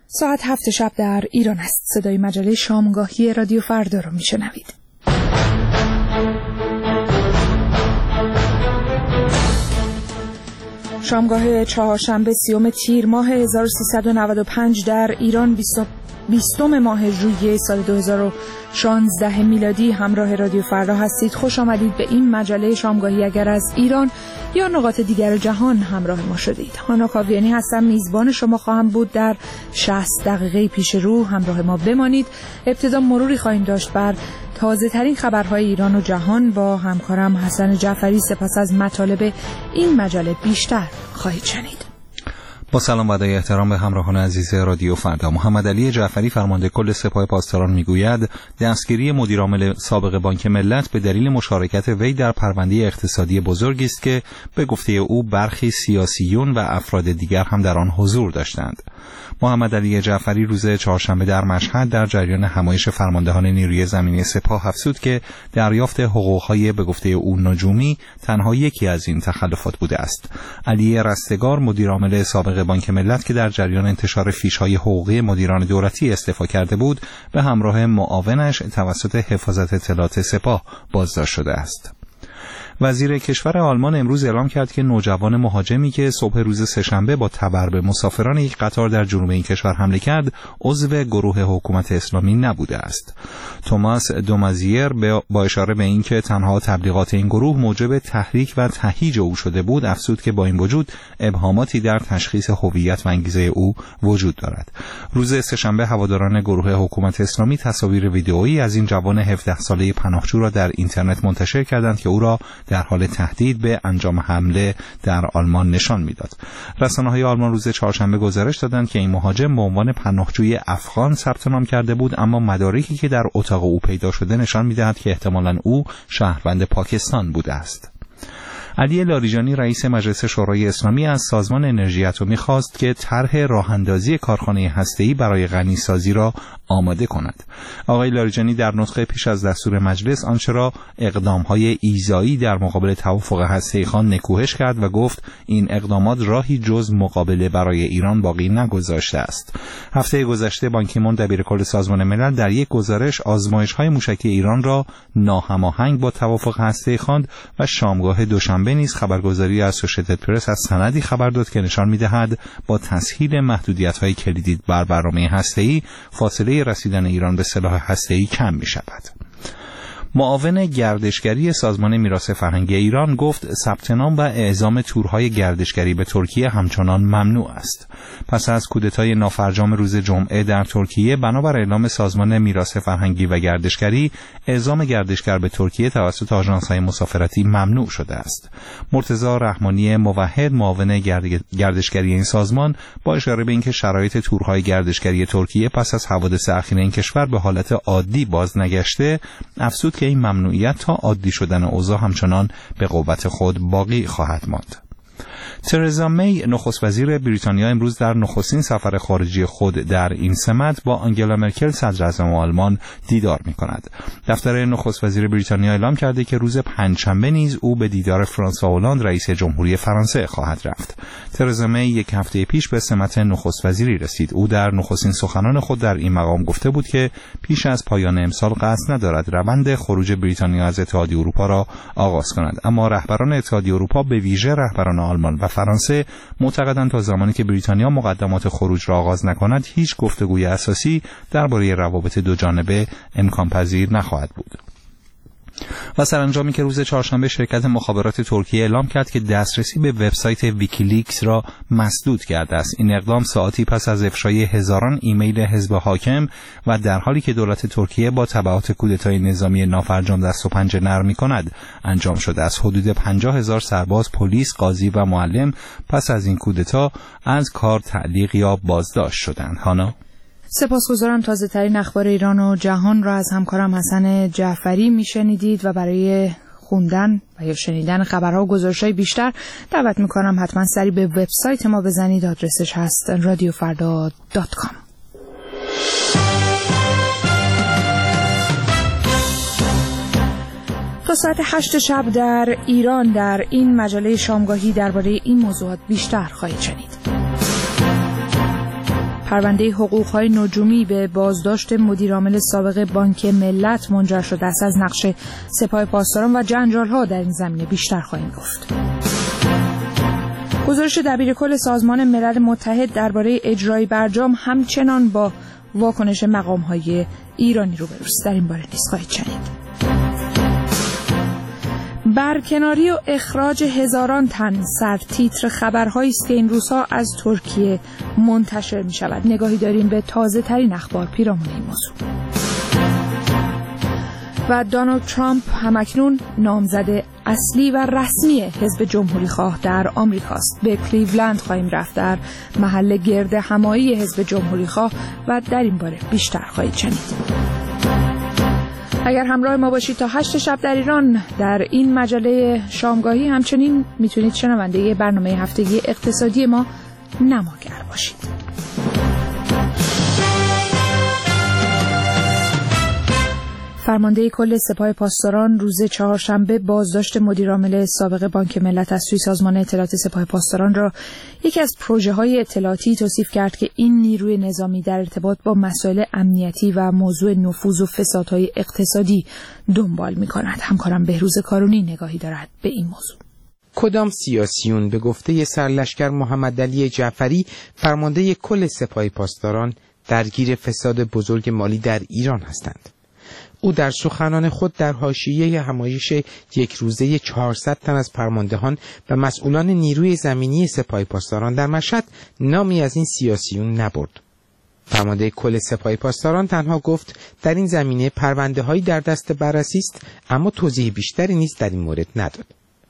ساعت 7 شب در ایران است. صدای مجله شامگاهی رادیو فردا رو میشنوید. شامگاه چهارشنبه 30 تیر ماه 1395 در ایران 20 ماه ژوئیه سال 2016 میلادی همراه رادیو فردا هستید. خوش آمدید به این مجله شامگاهی. اگر از ایران یا نقاط دیگر جهان همراه ما شدید، هانا کاویانی هستم، میزبان شما خواهم بود. در 60 دقیقه پیش رو همراه ما بمانید. ابتدا مروری خواهیم داشت بر تازه ترین خبرهای ایران و جهان با همکارم حسن جعفری. سپس از مطالب این مجله بیشتر خواهید شنید. با سلام و ادای احترام به همراهان عزیز رادیو فردا، محمد علی جعفری فرمانده کل سپاه پاسداران میگوید دستگیری مدیرعامل سابق بانک ملت به دلیل مشارکت وی در پرونده اقتصادی بزرگی است که به گفته او برخی سیاسیون و افراد دیگر هم در آن حضور داشتند. محمد علی جعفری روز چهارشنبه در مشهد در جریان همایش فرماندهان نیروی زمینی سپاه افزود که دریافت حقوق‌های به گفته او نجومی تنها یکی از این تخلفات بوده است. علی رستگار مدیرعامل سابق بانک ملت که در جریان انتشار فیش‌های حقوقی مدیران دولتی استعفا کرده بود، به همراه معاونش توسط حفاظت اطلاعات سپاه بازداشت شده است. وزیر کشور آلمان امروز اعلام کرد که نوجوان مهاجمی که صبح روز سه‌شنبه با تبر به مسافران یک قطار در جنوب این کشور حمله کرد، عضو گروه حکومت اسلامی نبوده است. توماس دومازیر با اشاره به اینکه تنها تبلیغات این گروه موجب تحریک و تهییج او شده بود، افزود که با این وجود ابهاماتی در تشخیص هویت و انگیزه او وجود دارد. روز سه‌شنبه هواداران گروه حکومت اسلامی تصاویر ویدئویی از این جوان 17 ساله پناهجو را در اینترنت منتشر کردند که او را در حال تهدید به انجام حمله در آلمان نشان میداد. رسانه‌های آلمان روز چهارشنبه گزارش دادند که این مهاجم به عنوان پناهجوی افغان ثبت نام کرده بود، اما مدارکی که در اتاق او پیدا شده نشان می‌دهد که احتمالاً او شهروند پاکستان بوده است. علی لاریجانی رئیس مجلس شورای اسلامی از سازمان انرژی اتمی خواست که طرح راه‌اندازی کارخانه هسته‌ای برای غنی‌سازی را آماده کند. آقای لاریجانی در نطق پیش از دستور مجلس آنچه را اقدام‌های ایذایی در مقابل توافق هسته‌ای خوان نکوهش کرد و گفت این اقدامات راهی جز مقابله برای ایران باقی نگذاشته است. هفته گذشته بان کی مون دبیرکل سازمان ملل در یک گزارش آزمایش‌های موشکی ایران را ناهماهنگ با توافق هسته‌ای خواند و شامگاه دوشنبه نیز خبرگزاری اسوشیتد پرس از سندی خبر داد که نشان می‌دهد با تسهیل محدودیت‌های کلیدی بر برنامه هسته‌ای فاصله رسیدن ایران به سلاح هسته‌ای کم می‌شود. معاون گردشگری سازمان میراث فرهنگی ایران گفت ثبت نام و اعزام تورهای گردشگری به ترکیه همچنان ممنوع است. پس از کودتای نافرجام روز جمعه در ترکیه، بنابر اعلام سازمان میراث فرهنگی و گردشگری، اعزام گردشگر به ترکیه توسط آژانس‌های مسافرتی ممنوع شده است. مرتضی رحمانی موحد معاون گردشگری این سازمان با اشاره به اینکه شرایط تورهای گردشگری ترکیه پس از حوادث اخیر این کشور به حالت عادی باز نگشته، افزود که این ممنوعیت تا عادی شدن اوضاع همچنان به قوت خود باقی خواهد ماند. ترزا می نخست وزیر بریتانیا امروز در نخستین سفر خارجی خود در این سمت با آنگلا مرکل صدر اعظم آلمان دیدار می‌کند. دفتر نخست وزیر بریتانیا اعلام کرده که روز پنجشنبه نیز او به دیدار فرانسوا هولند رئیس جمهوری فرانسه خواهد رفت. ترزا می یک هفته پیش به سمت نخست وزیری رسید. او در نخستین سخنان خود در این مقام گفته بود که پیش از پایان امسال قصد ندارد روند خروج بریتانیا از اتحادیه اروپا را آغاز کند، اما رهبران اتحادیه اروپا به ویژه رهبران آلمان و فرانسه معتقدند تا زمانی که بریتانیا مقدمات خروج را آغاز نکند، هیچ گفتگوی اساسی درباره روابط دو جانبه امکان پذیر نخواهد بود. و سرانجامی که روز چهارشنبه شرکت مخابرات ترکیه اعلام کرد که دسترسی به وبسایت ویکیلیکس را مسدود کرده است. این اقدام ساعتی پس از افشای هزاران ایمیل حزب حاکم و در حالی که دولت ترکیه با تبعات کودتای نظامی نافرجام دست و پنجه نرم می‌کند انجام شده است. حدود 50,000 سرباز، پلیس، قاضی و معلم پس از این کودتا از کار تعلیق یا بازداشت شدند. هانا سپاسگزارم. تازه ترین اخبار ایران و جهان را از همکارم حسن جعفری میشنیدید و برای خوندن و یا شنیدن خبرها و گزارش‌های بیشتر دعوت میکنم حتما سری به وبسایت ما بزنید. آدرسش هست radiofarda.com. تا ساعت 8 شب در ایران در این مجله شامگاهی درباره این موضوعات بیشتر خواهید شنید. پرونده حقوق‌های نجومی به بازداشت مدیرعامل سابق بانک ملت منجر شده است. از نقش سپاه پاسداران و جنجال‌ها در این زمینه بیشتر خواهیم گفت. گزارش دبیرکل سازمان ملل متحد درباره اجرای برجام همچنان با واکنش مقام‌های ایرانی روبروست. در این باره نیز خواهید شنید. برکناری و اخراج هزاران تن سرتیتر خبرهایی است که این روزها از ترکیه منتشر می شود. نگاهی داریم به تازه ترین اخبار پیرامون این موضوع. و دونالد ترامپ همکنون نامزد اصلی و رسمی حزب جمهوری خواه در آمریکاست. به کلیولند خواهیم رفت، در محل گرد همایی حزب جمهوری خواه، و در این باره بیشتر خواهید شنید. اگر همراه ما باشید تا 8 شب در ایران در این مجله شامگاهی، همچنین میتونید شنونده برنامه هفتگی اقتصادی ما نماگر باشید. فرمانده کل سپاه پاسداران روز چهارشنبه بازداشت مدیرعامل سابق بانک ملت از سوی سازمان اطلاعات سپاه پاسداران را یکی از پروژه‌های اطلاعاتی توصیف کرد که این نیروی نظامی در ارتباط با مسائل امنیتی و موضوع نفوذ و فسادهای اقتصادی دنبال می‌کند. همکارم بهروز کارونی نگاهی دارد به این موضوع. کدام سیاسیون به گفته سرلشکر محمدعلی جعفری فرمانده کل سپاه پاسداران درگیر فساد بزرگ مالی در ایران هستند؟ او در سخنان خود در حاشیه همایش یک روزه 400 تن از فرماندهان و مسئولان نیروی زمینی سپاه پاسداران در مشهد نامی از این سیاسیون نبرد. فرمانده کل سپاه پاسداران تنها گفت در این زمینه پرونده‌هایی در دست بررسی است، اما توضیح بیشتری نیز در این مورد نداد.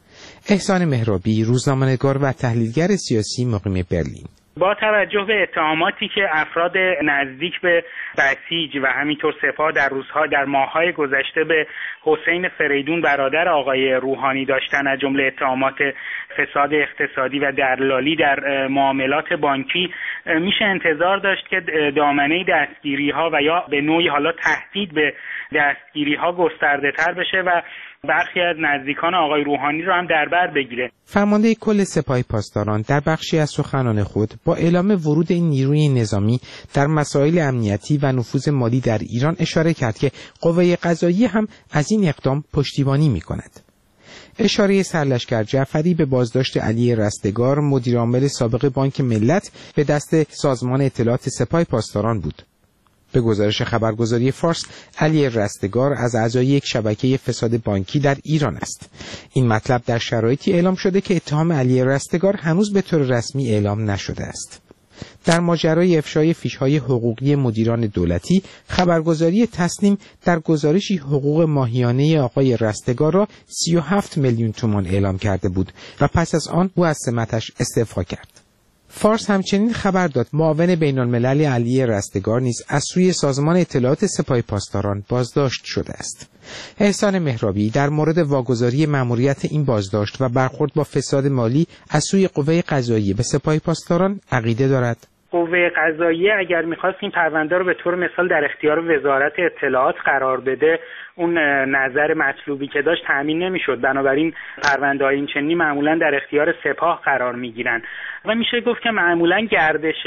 احسان مهرابی، روزنامه‌نگار و تحلیلگر سیاسی مقیم برلین: با توجه به اتهاماتی که افراد نزدیک به بسیج و همینطور سپاه در ماه‌های گذشته به حسین فریدون برادر آقای روحانی داشتن، از جمله اتهامات فساد اقتصادی و دلالی در معاملات بانکی، میشه انتظار داشت که دامنه دستگیری‌ها و یا به نوعی حالا تهدید به دستگیری‌ها گسترده‌تر بشه و برخی از نزدیکان آقای روحانی رو هم در بر بگیره. فرمانده کل سپاه پاسداران در بخشی از سخنان خود با اعلام ورود این نیروی نظامی در مسائل امنیتی و نفوذ مالی در ایران اشاره کرد که قوه قضاییه هم از این اقدام پشتیبانی می‌کند. اشاره سرلشکر جعفری به بازداشت علی رستگار، مدیرعامل سابق بانک ملت، به دست سازمان اطلاعات سپاه پاسداران بود. به گزارش خبرگزاری فارس، علی رستگار از اعضای یک شبکه فساد بانکی در ایران است. این مطلب در شرایطی اعلام شده که اتهام علی رستگار هنوز به طور رسمی اعلام نشده است. در ماجرای افشای فیش‌های حقوقی مدیران دولتی، خبرگزاری تسنیم در گزارشی حقوق ماهیانه آقای رستگار را 37 میلیون تومان اعلام کرده بود و پس از آن او از سمتش استعفا کرد. فارس همچنین خبر داد معاون بین‌المللی علی رستگار نیز از سوی سازمان اطلاعات سپاه پاسداران بازداشت شده است. احسان مهرابی در مورد واگذاری مأموریت این بازداشت و برخورد با فساد مالی از سوی قوه قضاییه به سپاه پاسداران عقیده دارد. قوه قضاییه اگر می‌خواست این پرونده رو به طور مثال در اختیار وزارت اطلاعات قرار بده، اون نظر مطلوبی که داشت تامین نمی‌شد. بنابراین پرونده‌های این چنینی معمولاً در اختیار سپاه قرار می‌گیرن و میشه گفت که معمولاً گردش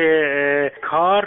کار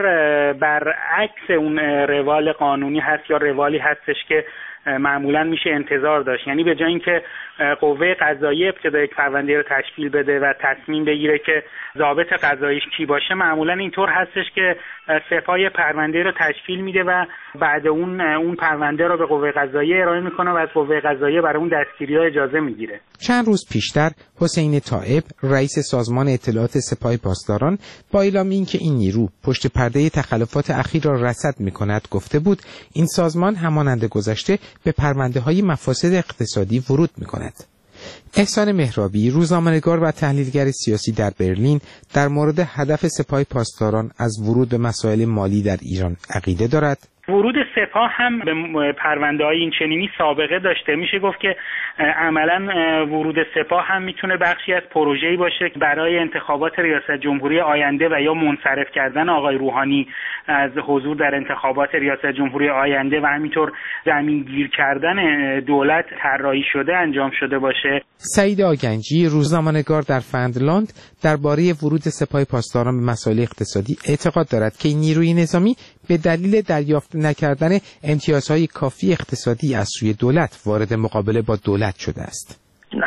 برعکس اون روال قانونی هست یا روالی هستش که معمولاً میشه انتظار داشت. یعنی به جای اینکه قوه قضاییه ابتدا یک پرونده رو تشکیل بده و تصمیم بگیره که ضابط قضاییش کی باشه، معمولاً اینطور هستش که سپاه پرونده رو تشکیل میده و بعد اون پرونده رو به قوه قضاییه ارائه میکنه و از قوه قضاییه برای اون دستگیری‌ها اجازه میگیره. چند روز پیشتر حسین طائب، رئیس سازمان اطلاعات سپاه پاسداران، با اعلام اینکه این نیرو پشت پرده تخلفات اخیر را رصد میکند گفته بود این سازمان همانند گذشته به پرونده‌های مفاسد اقتصادی ورود میکند. احسان مهرابی، روزنامه‌نگار و تحلیلگر سیاسی در برلین، در مورد هدف سپاه پاسداران از ورود به مسائل مالی در ایران عقیده دارد. ورود سپاه هم به پرونده‌های این چنینی سابقه داشته. میشه گفت که عملاً ورود سپاه هم میتونه بخشی از پروژه‌ای باشه که برای انتخابات ریاست جمهوری آینده و یا منصرف کردن آقای روحانی از حضور در انتخابات ریاست جمهوری آینده و همینطور زمینگیر کردن دولت طراحی شده انجام شده باشه. سعید آگنجی، روزنامه‌نگار در فنلاند، درباره ورود سپاه پاسداران به مسائل اقتصادی اعتقاد دارد که نیروی نظامی به دلیل دریافت نکردن امتیازهای کافی اقتصادی از سوی دولت وارد مقابله با دولت شده است.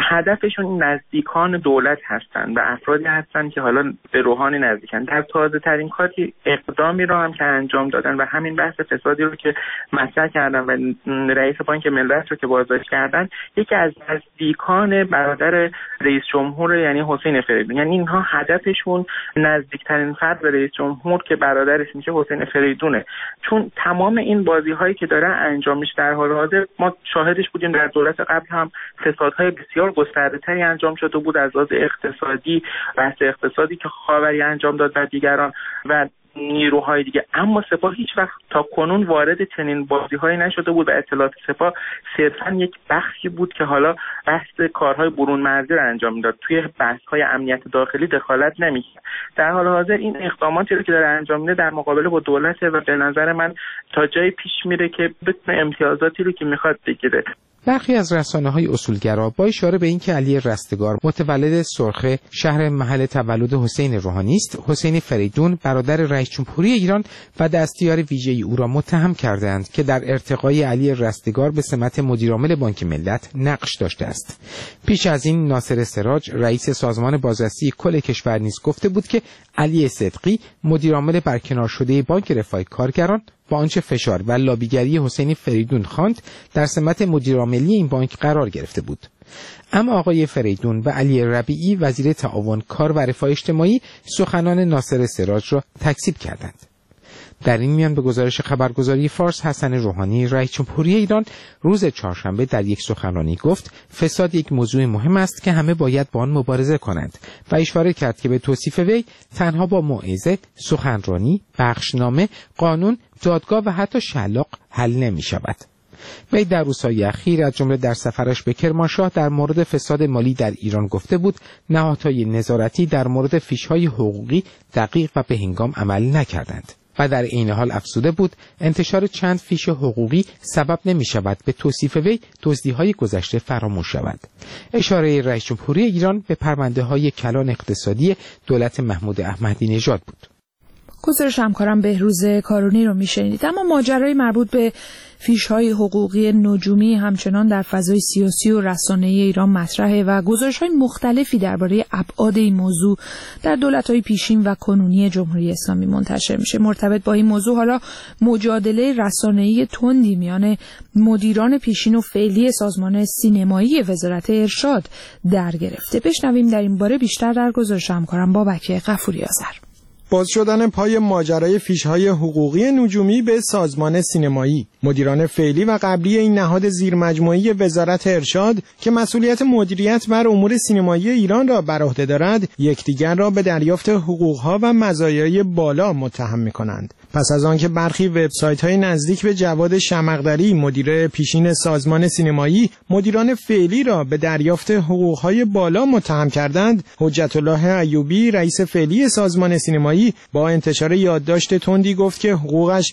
هدفشون نزدیکان دولت هستند و افرادی هستند که حالا به روحانی نزدیکن. در تازه ترین کاری اقدامی را هم که انجام دادن و همین بحث فسادی رو که مطرح کردن و رئیس بانک ملت رو که بازداشت کردن، یکی از نزدیکان برادر رئیس جمهور یعنی حسین فریدون، یعنی اینها هدفشون نزدیکترین فرد به رئیس جمهور که برادرش میشه حسین فریدونه. چون تمام این بازی هایی که داره انجام میشه در حال حاضر ما شاهدش بودیم، در دولت قبل هم فسادهای بسیار گسترده‌تری انجام شده بود از لحاظ اقتصادی، بحث اقتصادی که خاوری انجام داد و دیگران و نیروهای دیگه، اما سپاه هیچ وقت تا کنون وارد چنین بازی‌هایی نشده بود و اطلاعات سپاه صرفاً یک بخشی بود که حالا بحث کارهای برون مرزی رو انجام میداد، توی بحث‌های امنیت داخلی دخالت نمی‌کرد. در حال حاضر این اقداماتی رو که داره انجام میده در مقابله با دولت و به نظر من تا جایی پیش میره که بتونه امتیازاتی رو که میخواد بگیره. برخی از رسانه‌های اصولگرا با اشاره به اینکه علی رستگار متولد سرخه شهر محل تولد حسین روحانی است، حسین فریدون برادر رئیس جمهوری ایران و دستیار ویژه او را متهم کردند که در ارتقای علی رستگار به سمت مدیرعامل بانک ملت نقش داشته است. پیش از این ناصر سراج رئیس سازمان بازرسی کل کشور نیز گفته بود که علی صدقی مدیرعامل برکنار شده بانک رفاه کارگران با آنچه فشار و لابیگری حسین فریدون خواند در سمت مدیرعاملی این بانک قرار گرفته بود. اما آقای فریدون و علی ربیعی وزیر تعاون کار و رفاه اجتماعی سخنان ناصر سراج را تکذیب کردند. در این میان به گزارش خبرگزاری فارس حسن روحانی رئیس جمهوری ایران روز چهارشنبه در یک سخنرانی گفت فساد یک موضوع مهم است که همه باید با آن مبارزه کنند و اشاره کرد که به توصیف وی تنها با موعظه، سخنرانی، بخشنامه، قانون، دادگاه و حتی شلاق حل نمی شود. وی در روزهای اخیر از جمله در سفرش به کرمانشاه در مورد فساد مالی در ایران گفته بود نهادهای نظارتی در مورد فیش‌های حقوقی دقیق و به‌هنگام عمل نکردند. و در این حال افزوده بود انتشار چند فیش حقوقی سبب نمی شود به توصیف وی دزدی‌های گذشته فراموش شود. اشاره رئیس جمهوری ایران به پرونده‌های کلان اقتصادی دولت محمود احمدی نژاد بود. گزارش همکارم بهروز کارونی رو میشنید. اما ماجرای مربوط به فیش‌های حقوقی نجومی همچنان در فضای سیاسی و رسانه‌ای ایران مطرحه و گزارش‌های مختلفی درباره ابعاد این موضوع در دولت‌های پیشین و کنونی جمهوری اسلامی منتشر میشه. مرتبط با این موضوع حالا مجادله رسانه‌ای تندی میان مدیران پیشین و فعلی سازمان سینمایی وزارت ارشاد در گرفته. بشنویم در این باره بیشتر در گزارش همکارم بابک غفوری آذر. باز شدن پای ماجرای فیش‌های حقوقی نجومی به سازمان سینمایی. مدیران فعلی و قبلی این نهاد زیرمجموعی وزارت ارشاد که مسئولیت مدیریت بر امور سینمایی ایران را بر عهده دارد، یکدیگر را به دریافت حقوق‌ها و مزایای بالا متهم می‌کنند. پس از آنکه برخی وبسایت‌های نزدیک به جواد شمقدری مدیر پیشین سازمان سینمایی مدیران فعلی را به دریافت حقوق‌های بالا متهم کردند، حجت الله ایوبی رئیس فعلی سازمان سینمایی با انتشار یادداشت تندی گفت که حقوقش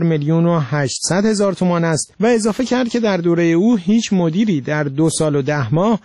4,800,000 تومان است و اضافه کرد که در دوره او هیچ مدیری در 2 سال و 10 ماه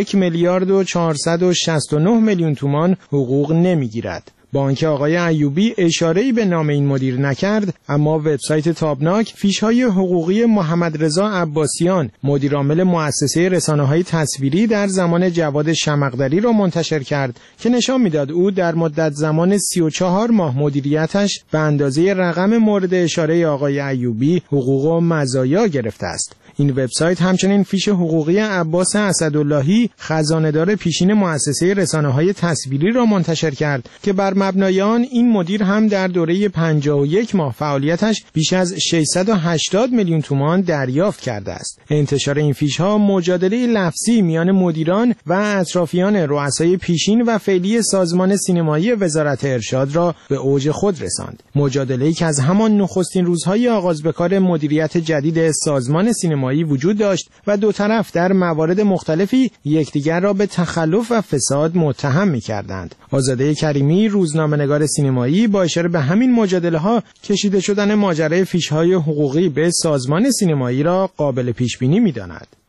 1,469,000,000 تومان حقوق نمیگیرد. با آنکه آقای ایوبی اشاره‌ای به نام این مدیر نکرد، اما وبسایت تابناک فیش‌های حقوقی محمد رضا عباسیان مدیرعامل مؤسسه رسانه‌های تصویری در زمان جواد شمقدری را منتشر کرد که نشان می‌داد او در مدت زمان 34 ماه مدیریتش به اندازه رقم مورد اشاره آقای ایوبی حقوق و مزایا گرفته است. این وبسایت همچنین فیش حقوقی عباس اسداللهی خزانه‌دار پیشین مؤسسه رسانه‌های تصویری را منتشر کرد که بر مبنای آن این مدیر هم در دوره 51 ماه فعالیتش بیش از 680,000,000 تومان دریافت کرده است. انتشار این فیش‌ها مجادله لفظی میان مدیران و اطرافیان رؤسای پیشین و فعلی سازمان سینمایی وزارت ارشاد را به اوج خود رساند. مجادله‌ای که از همان نخستین روزهای آغاز به کار مدیریت جدید سازمان سینمایی وجود داشت و دو طرف در موارد مختلفی یکدیگر را به تخلف و فساد متهم می‌کردند. آزاده کریمی روزنامه‌نگار سینمایی با اشاره به همین مجادله‌ها کشیده شدن ماجرای فیش‌های حقوقی به سازمان سینمایی را قابل پیش‌بینی می‌داند.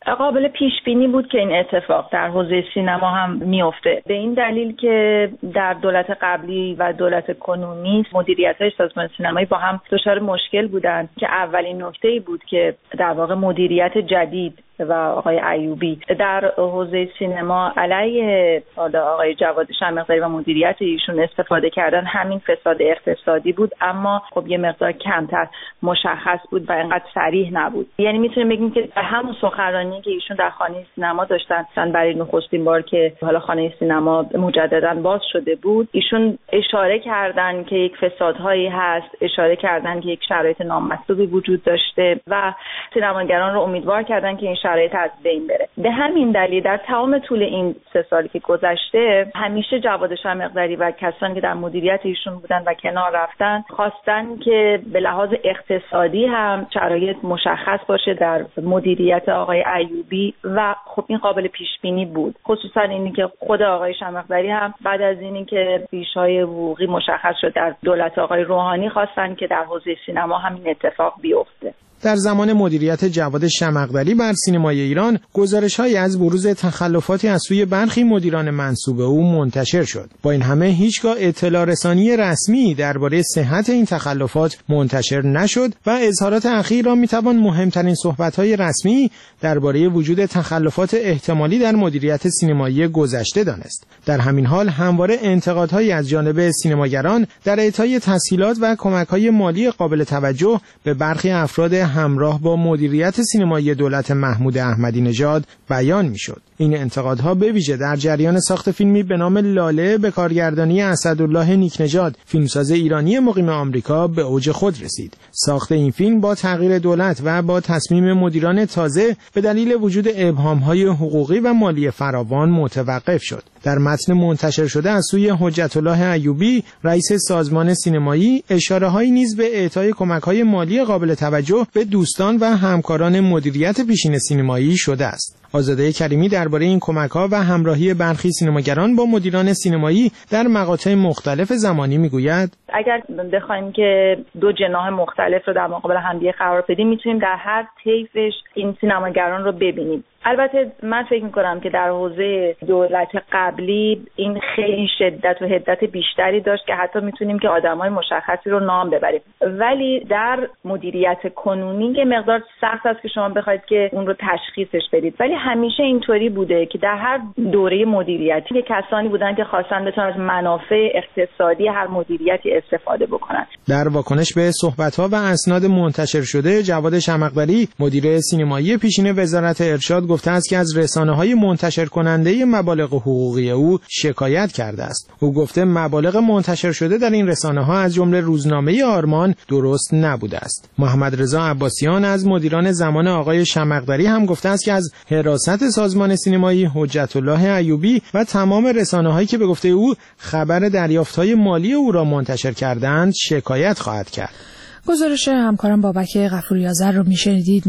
قابل پیش بینی بود که این اتفاق در حوزه سینما هم میفته، به این دلیل که در دولت قبلی و دولت کنونی مدیریت‌های سازمان سینمایی با هم دچار مشکل بودند که اولین نکته‌ای بود که در واقع مدیریت جدید و آقای ایوبی در حوزه سینما علیه آقای جواد شمقدری و مدیریت ایشون استفاده کردن همین فساد اقتصادی بود، اما خب یه مقدار کمتر مشخص بود و اینقدر صریح نبود. یعنی میتونیم بگیم که در همون سخنرانی که ایشون در خانه سینما داشتن برای نخستین بار که حالا خانه سینما مجددا باز شده بود، ایشون اشاره کردن که یک فسادهایی هست، اشاره کردن که یک شرایط نامطلوبی وجود داشته و سینماگران رو امیدوار کردن که این شرایط از بین بره. به همین دلیل در تمام طول این 3 سالی که گذشته همیشه جواد شمقدری و کسانی که در مدیریت ایشون بودن و کنار رفتن خواستن که به لحاظ اقتصادی هم شرایط مشخص باشه در مدیریت آقای ایوبی و خب این قابل پیش بینی بود، خصوصا اینی که خود آقای شمقدری هم بعد از اینی که ریش‌های حقوقی مشخص شد در دولت آقای روحانی خواستن که در حوزه سینما همین اتفاق بیفته. در زمان مدیریت جواد شمقدری بر سینمای ایران گزارش‌هایی از بروز تخلفاتی از سوی برخی مدیران منصوب او منتشر شد. با این همه هیچگاه اطلاع رسانی رسمی درباره صحت این تخلفات منتشر نشد و اظهارات اخیر را میتوان مهمترین صحبت‌های رسمی درباره وجود تخلفات احتمالی در مدیریت سینمایی گذشته دانست. در همین حال همواره انتقادهایی از جانب سینماگران در اعطای تسهیلات و کمک‌های مالی قابل توجه به برخی افراد همراه با مدیریت سینمایی دولت محمود احمدی نژاد بیان میشد. این انتقادها به ویژه در جریان ساخت فیلمی به نام لاله به کارگردانی اسدالله نیکنژاد، فیلمساز ایرانی مقیم آمریکا، به اوج خود رسید. ساخت این فیلم با تغییر دولت و با تصمیم مدیران تازه به دلیل وجود ابهام‌های حقوقی و مالی فراوان متوقف شد. در متن منتشر شده از سوی حجت الله ایوبی، رئیس سازمان سینمایی، اشاره‌هایی نیز به اعطای کمک‌های مالی قابل توجه به دوستان و همکاران مدیریت پیشین سینمایی شده است. آزاده کریمی درباره این کمک‌ها و همراهی برخی سینماگران با مدیران سینمایی در مقاطع مختلف زمانی میگوید: اگر بخوایم که دو جناح مختلف رو در مقابل همدیگه قرار بدیم، میتونیم در هر طیفش این سینماگران رو ببینیم. البته من فکر میکنم که در حوزه دولت قبلی این خیلی شدت و حدت بیشتری داشت که حتی میتونیم که آدمای مشخصی رو نام ببریم، ولی در مدیریت کنونی که مقدار سخت است که شما بخواید که اون رو تشخیصش بدید، ولی همیشه اینطوری بوده که در هر دوره مدیریتی کسانی بودن که خواستن بتونن از منافع اقتصادی هر مدیریتی استفاده بکنن. در واکنش به صحبت‌ها و اسناد منتشر شده، جواد شمقدری مدیر سینمایی پیشین وزارت ارشاد گفته است که از رسانه‌های منتشر کننده مبالغ حقوقی او شکایت کرده است. او گفته مبالغ منتشر شده در این رسانه‌ها از جمله روزنامه آرمان درست نبوده است. محمد رضا عباسیان از مدیران زمان آقای شمقدری هم گفته است که از حراست سازمان سینمایی حجت الله ایوبی و تمام رسانه‌هایی که به گفته او خبر دریافت‌های مالی او را منتشر کردند شکایت خواهد کرد. گزارش همکارم بابک غفوری آذر رو میشنیدید.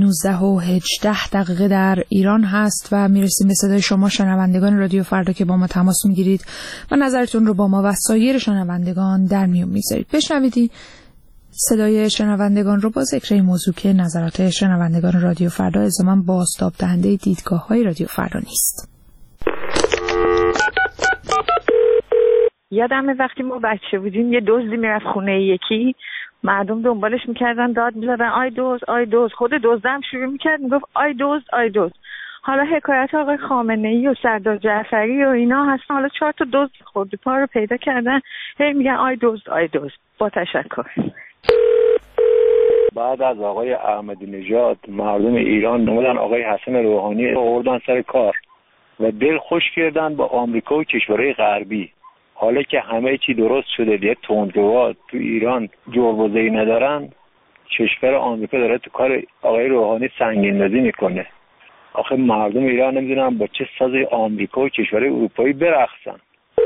19:18 در ایران هست و میرسیم به صدای شما شنوندگان رادیو فردا که با ما تماس میگیرید و نظرتون رو با ما و سایر شنوندگان در میون میذارید. بشنوید صدای شنوندگان رو با ذکر این موضوع که نظرات شنوندگان رادیو فردا الزاماً بازتاب دهنده دیدگاه‌های رادیو فردا نیست. یادمه وقتی ما بچه بودیم یه دزدی میرفت خونه یکی، مردم دنبالش میکردن، داد میزدن آی دزد آی دزد، خود دزدم شروع میکرد میگفت آی دزد آی دزد. حالا حکایت آقای خامنه‌ای و سردار جعفری و اینا هستن، حالا 4 تا دزد خورده پا رو پیدا کردن هی میگن آی دزد آی دزد. با تشکر. بعد از آقای احمدی نژاد مردم ایران نمودن آقای حسن روحانی آوردن سر کار و دل خوش کردن با آمریکا و کشورهای غربی. حالا که همه چی درست شده، دیگه تندروا تو ایران جربوزه‌ای ندارن، کشور آمریکا داره تو کار آقای روحانی سنگین‌سازی میکنه. آخه مردم ایران نمیدونن با چه سازی آمریکا و کشورهای اروپایی برقصن.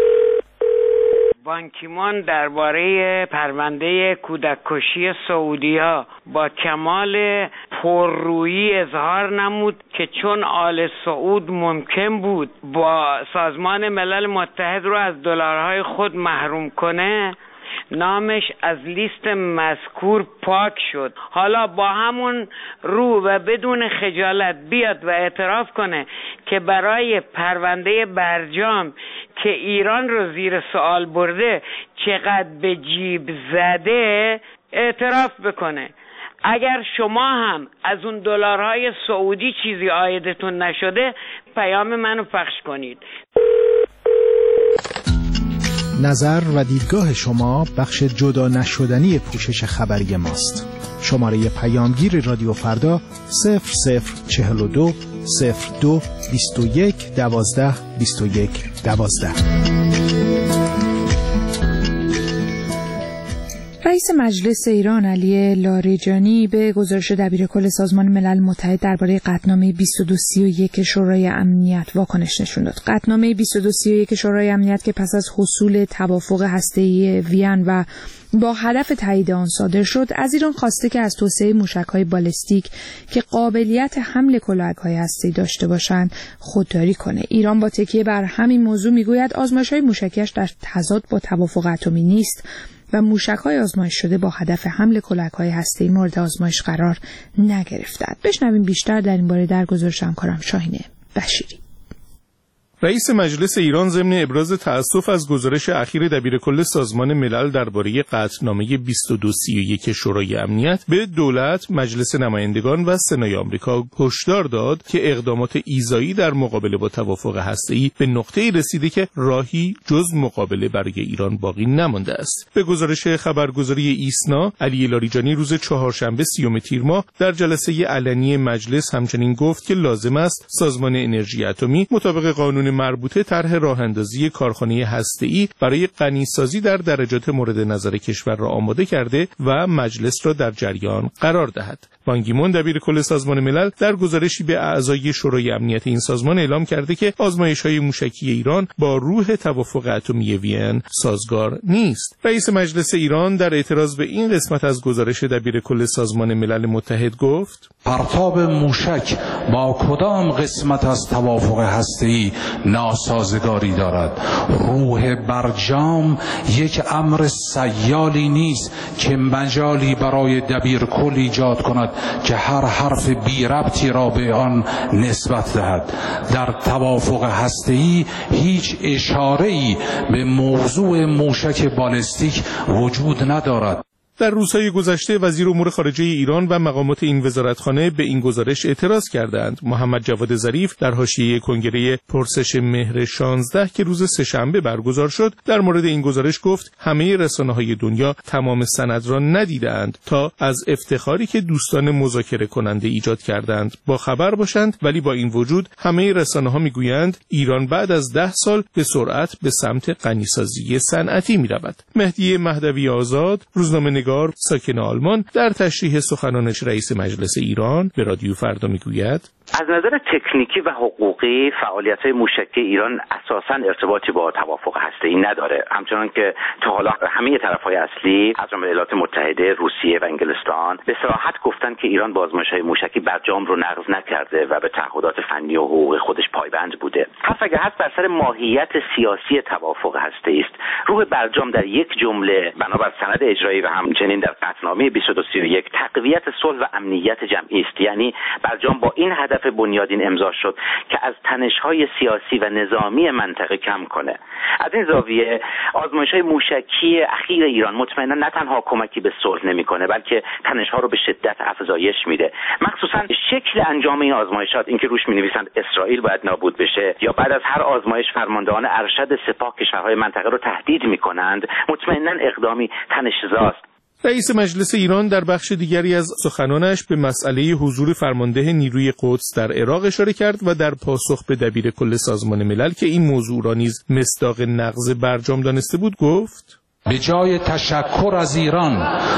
بان کی مون درباره پرونده کودک کشی سعودی‌ها با کمال پررویی اظهار نمود که چون آل سعود ممکن بود با سازمان ملل متحد رو از دلارهای خود محروم کنه، نامش از لیست مذکور پاک شد. حالا با همون رو و بدون خجالت بیاد و اعتراف کنه که برای پرونده برجام که ایران رو زیر سوال برده چقدر به جیب زده اعتراف بکنه. اگر شما هم از اون دلارهای سعودی چیزی عایدتون نشده پیام منو پخش کنید. نظر و دیدگاه شما بخش جدا نشدنی پوشش خبری ماست. شماره پیامگیر رادیو فردا 0042 02 21 12 21 12. رئیس مجلس ایران علی لاریجانی به گزارش دبیرکل سازمان ملل متحد درباره قطعنامه 2231 شورای امنیت واکنش نشون داد. قطعنامه 2231 شورای امنیت که پس از حصول توافق هسته‌ای وین و با هدف تایید آن صادر شد، از ایران خواسته که از توسعه موشک‌های بالستیک که قابلیت حمل کلاهک‌های هسته‌ای داشته باشند خودداری کنه. ایران با تکیه بر همین موضوع میگوید آزمایش‌های موشکیش در تضاد با توافق اتمی نیست و موشک‌های آزمایش شده با هدف حمل کلاهک‌های هسته‌ای مورد آزمایش قرار نگرفتند. بشنویم بیشتر در این باره در گزارش همکارم شاهین بشیری. رئیس مجلس ایران ضمن ابراز تأسف از گزارش اخیر دبیرکل سازمان ملل درباره قطعنامه 2231 شورای امنیت به دولت، مجلس نمایندگان و سنای آمریکا هشدار داد که اقدامات ایذایی در مقابله با توافق هسته‌ای به نقطه‌ای رسیده که راهی جز مقابله برای ایران باقی نمانده است. به گزارش خبرگزاری ایسنا، علی لاریجانی روز چهارشنبه 30 تیر ماه در جلسه علنی مجلس همچنین گفت که لازم است سازمان انرژی اتمی مطابق قانون مربوطه طرح راه‌اندازی کارخانه هسته‌ای برای غنیسازی در درجات مورد نظر کشور را آماده کرده و مجلس را در جریان قرار دهد. بان کی مون دبیرکل سازمان ملل در گزارشی به اعضای شورای امنیت این سازمان اعلام کرده که آزمایش‌های موشکی ایران با روح توافق اتمی وین سازگار نیست. رئیس مجلس ایران در اعتراض به این قسمت از گزارش دبیرکل سازمان ملل متحد گفت: پرتاب موشک با کدام قسمت از توافق هسته‌ای ناسازگاری دارد؟ روح برجام یک امر سیالی نیست که مجالی برای دبیرکل ایجاد کند که هر حرف بی ربطی را به آن نسبت دهد. در توافق هسته‌ای هیچ اشاره‌ای به موضوع موشک بالستیک وجود ندارد. در روزهای گذشته وزیر امور خارجه ایران و مقامات این وزارتخانه به این گزارش اعتراض کردند. محمد جواد ظریف در حاشیه کنگره پرسش مهر 16 که روز سه‌شنبه برگزار شد در مورد این گزارش گفت همه رسانه‌های دنیا تمام سند را ندیدند تا از افتخاری که دوستان مذاکره کننده ایجاد کردند با خبر باشند، ولی با این وجود همه رسانه‌ها میگویند ایران بعد از 10 سال به سرعت به سمت غنیسازی صنعتی می‌رود. مهدی مهدوی آزاد، روزنامه‌نگار ساکن آلمان، در تشریح سخنانش رئیس مجلس ایران به رادیو فردا میگوید: از نظر تکنیکی و حقوقی فعالیت‌های موشکی ایران اساساً ارتباطی با توافق هسته‌ای نداره، همچنان که تا حالا همه طرف‌های اصلی از جمله ایالات متحده، روسیه و انگلستان به صراحت گفتن که ایران با آزمایش‌های موشکی برجام رو نقض نکرده و به تعهدات فنی و حقوقی خودش پایبند بوده. حرف اگر هست بر سر ماهیت سیاسی توافق هسته‌ای است. روح برجام در یک جمله بنابر سند اجرایی و همچنین در قطعنامه 2231 تقویت صلح و امنیت جمعی است، یعنی برجام با این هدف بنیادین امضا شد که از تنش‌های سیاسی و نظامی منطقه کم کنه. از این زاویه آزمایش‌های موشکی اخیر ایران مطمئنا نه تنها کمکی به صلح نمی‌کنه بلکه تنش‌ها رو به شدت افزایش میده. مخصوصاً شکل انجام این آزمایشات، اینکه روش می‌نویسند اسرائیل باید نابود بشه یا بعد از هر آزمایش فرماندهان ارشد سپاه کشورهای منطقه رو تهدید می‌کنند، مطمئنا اقدامی تنش‌زاست. رئیس مجلس ایران در بخش دیگری از سخنانش به مسئله حضور فرمانده نیروی قدس در عراق اشاره کرد و در پاسخ به دبیرکل سازمان ملل که این موضوع را نیز مصداق نقض برجام دانسته بود گفت: به جای تشکر از ایران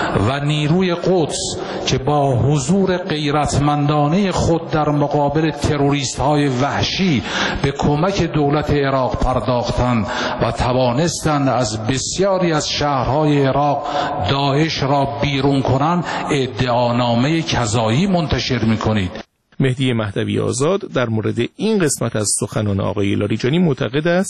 و نیروی قدس که با حضور غیرتمندانه خود در مقابل تروریست‌های وحشی به کمک دولت عراق پرداختند و توانستند از بسیاری از شهرهای عراق داعش را بیرون کنند، ادعانامه کذایی منتشر می‌کنید. مهدی مهدوی آزاد در مورد این قسمت از سخنان آقای لاریجانی معتقد است: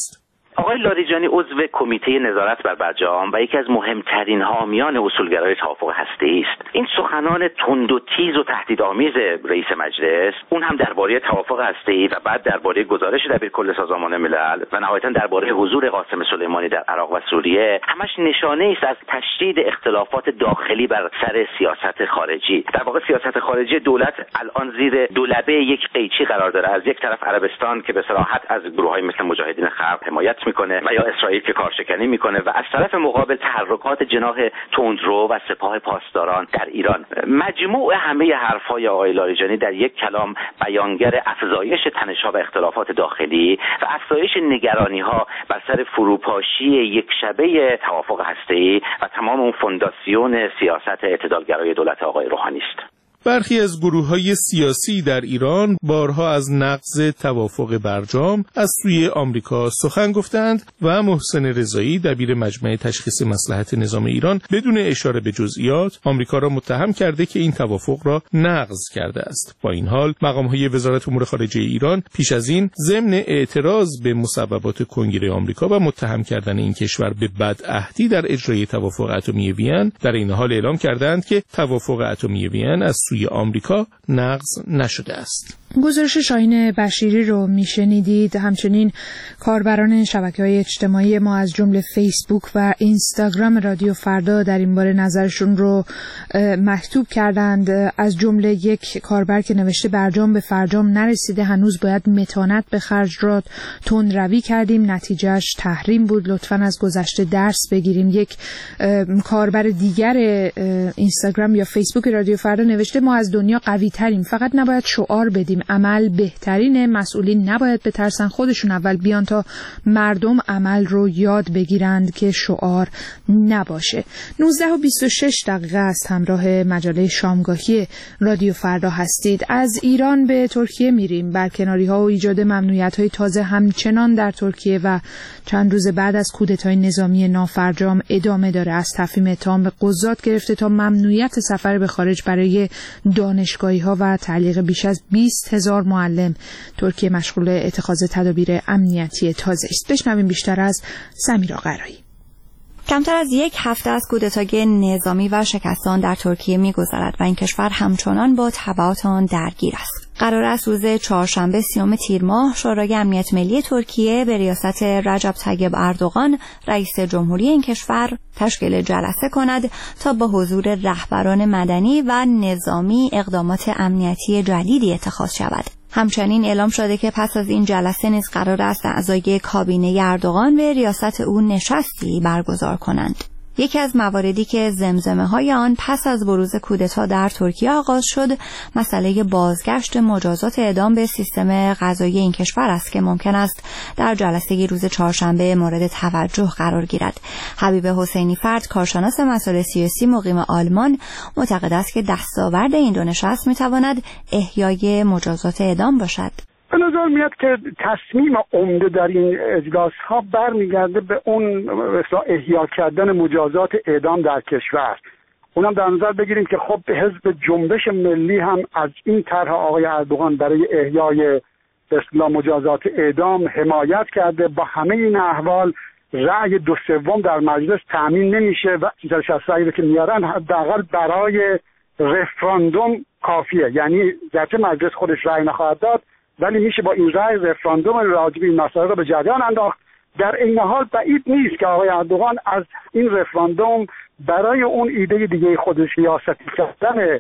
آقای لاریجانی عضو کمیته نظارت بر برجام و یکی از مهمترین حامیان اصولگرای توافق هسته‌ای است. این سخنان تند و تیز و تهدیدآمیز رئیس مجلس، اون هم درباره توافق هسته‌ای و بعد درباره گزارش دبیرکل سازمان ملل و نهایتاً درباره حضور قاسم سلیمانی در عراق و سوریه، همش نشانه است از تشدید اختلافات داخلی بر سر سیاست خارجی. در واقع سیاست خارجی دولت الان زیر دولبه یک قیچی قرار داره. از یک طرف عربستان که به صراحت از گروه‌های مثل مجاهدین خلق حمایت میکنه و یا اسرائیل که کارشکنی میکنه و از طرف مقابل تحرکات جناح تندرو و سپاه پاسداران در ایران. مجموع همه حرفهای آقای لاریجانی در یک کلام بیانگر افزایش تنش‌ها و اختلافات داخلی و افزایش نگرانی‌ها بر سر فروپاشی یک شبه توافق هسته‌ای و تمام اون فونداسیون سیاست اعتدالگرای دولت آقای روحانی است. برخی از گروه‌های سیاسی در ایران بارها از نقض توافق برجام از سوی آمریکا سخن گفتند و محسن رضایی دبیر مجمع تشخیص مصلحت نظام ایران بدون اشاره به جزئیات آمریکا را متهم کرده که این توافق را نقض کرده است. با این حال مقام‌های وزارت امور خارجه ایران پیش از این ضمن اعتراض به مصوبات کنگره آمریکا و متهم کردن این کشور به بدعهدی در اجرای توافق اتمی وین در این حال اعلام کردند که توافق اتمی وین از سوی آمریکا نقض نشده است. گزارش شاهین بشیری رو میشنیدید. همچنین کاربران شبکه‌های اجتماعی ما از جمله فیسبوک و اینستاگرام رادیو فردا در این باره نظرشون رو مکتوب کردند. از جمله یک کاربر که نوشته برجام به فرجام نرسیده، هنوز باید متانت به خرج داد، تندروی کردیم، نتیجهش تحریم بود، لطفاً از گذشته درس بگیریم. یک کاربر دیگر اینستاگرام یا فیسبوک رادیو فردا نوشته ما از دنیا قوی تریم، فقط نباید شعار بدیم، عمل بهترینه، مسئولین نباید بترسن، خودشون اول بیان تا مردم عمل رو یاد بگیرند که شعار نباشه. 19:26 است. همراه مجله شامگاهی رادیو فردا هستید. از ایران به ترکیه میریم. برکناری‌ها و ایجاد ممنوعیت‌های تازه همچنان در ترکیه و چند روز بعد از کودتای نظامی نافرجام ادامه داره. از تفهیم اتهام به قضات گرفته تا ممنوعیت سفر به خارج برای دانشگاهی‌ها و تعلیق بیش از 20,000 معلم. ترکیه مشغول اتخاذ تدابیر امنیتی تازه است. بشنویم بیشتر از سمیرا قرایی. کمتر از یک هفته از کودتای نظامی و شکستان در ترکیه می‌گذرد و این کشور همچنان با تبعات آن درگیر است. قرار است روز چهارشنبه 30 تیر ماه شورای امنیت ملی ترکیه به ریاست رجب طیب اردوغان رئیس جمهوری این کشور تشکیل جلسه کند تا با حضور رهبران مدنی و نظامی اقدامات امنیتی جدیدی اتخاذ شود. همچنین اعلام شده که پس از این جلسه نیز قرار است اعضای کابینه اردوغان به ریاست او نشستی برگزار کنند. یکی از مواردی که زمزمه‌های آن پس از بروز کودتا در ترکیه آغاز شد، مسئله بازگشت مجازات اعدام به سیستم قضایی این کشور است که ممکن است در جلسه روز چهارشنبه مورد توجه قرار گیرد. حبیب حسینی فرد، کارشناس مسائل سیاسی مقیم آلمان، معتقد است که دستاورد این دو نشست می‌تواند احیای مجازات اعدام باشد. به نظر میاد که تصمیم عمده در این اجلاس ها برمیگرده به اون احیا کردن مجازات اعدام در کشور. اونم در نظر بگیریم که خب حزب جنبش ملی هم از این طرح آقای اردوغان برای احیای به اصطلاح مجازات اعدام حمایت کرده. با همه این احوال رأی 2/3 در مجلس تامین نمیشه و 360 رأی رو که میارن حداقل برای رفراندوم کافیه. یعنی گرچه مجلس خودش رأی نخواهد داد ولی میشه با این رأی رفراندوم راجع به این مسائل رو به جریان انداخت. در این حال بعید نیست که آقای اردوغان از این رفراندوم برای اون ایده دیگه خودش ریاستی کردن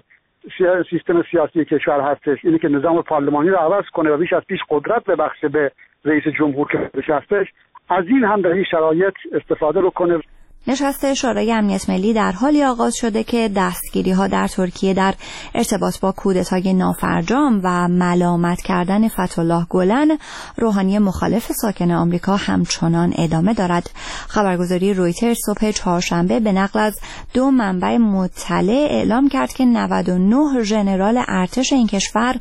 سیستم سیاسی کشور هستش، اینی که نظام پارلمانی رو عوض کنه و بیش از پیش قدرت ببخشه به رئیس جمهور که هستش، از این هم در این شرایط استفاده رو کنه. نشست شورای امنیت ملی در حالی آغاز شده که دستگیری‌ها در ترکیه در ارتباط با کودتای نافرجام و ملامت کردن فتح‌الله گلن، روحانی مخالف ساکن آمریکا، همچنان ادامه دارد. خبرگزاری رویترز صبح چهارشنبه به نقل از 2 منبع مطلع اعلام کرد که 99 ژنرال ارتش این کشور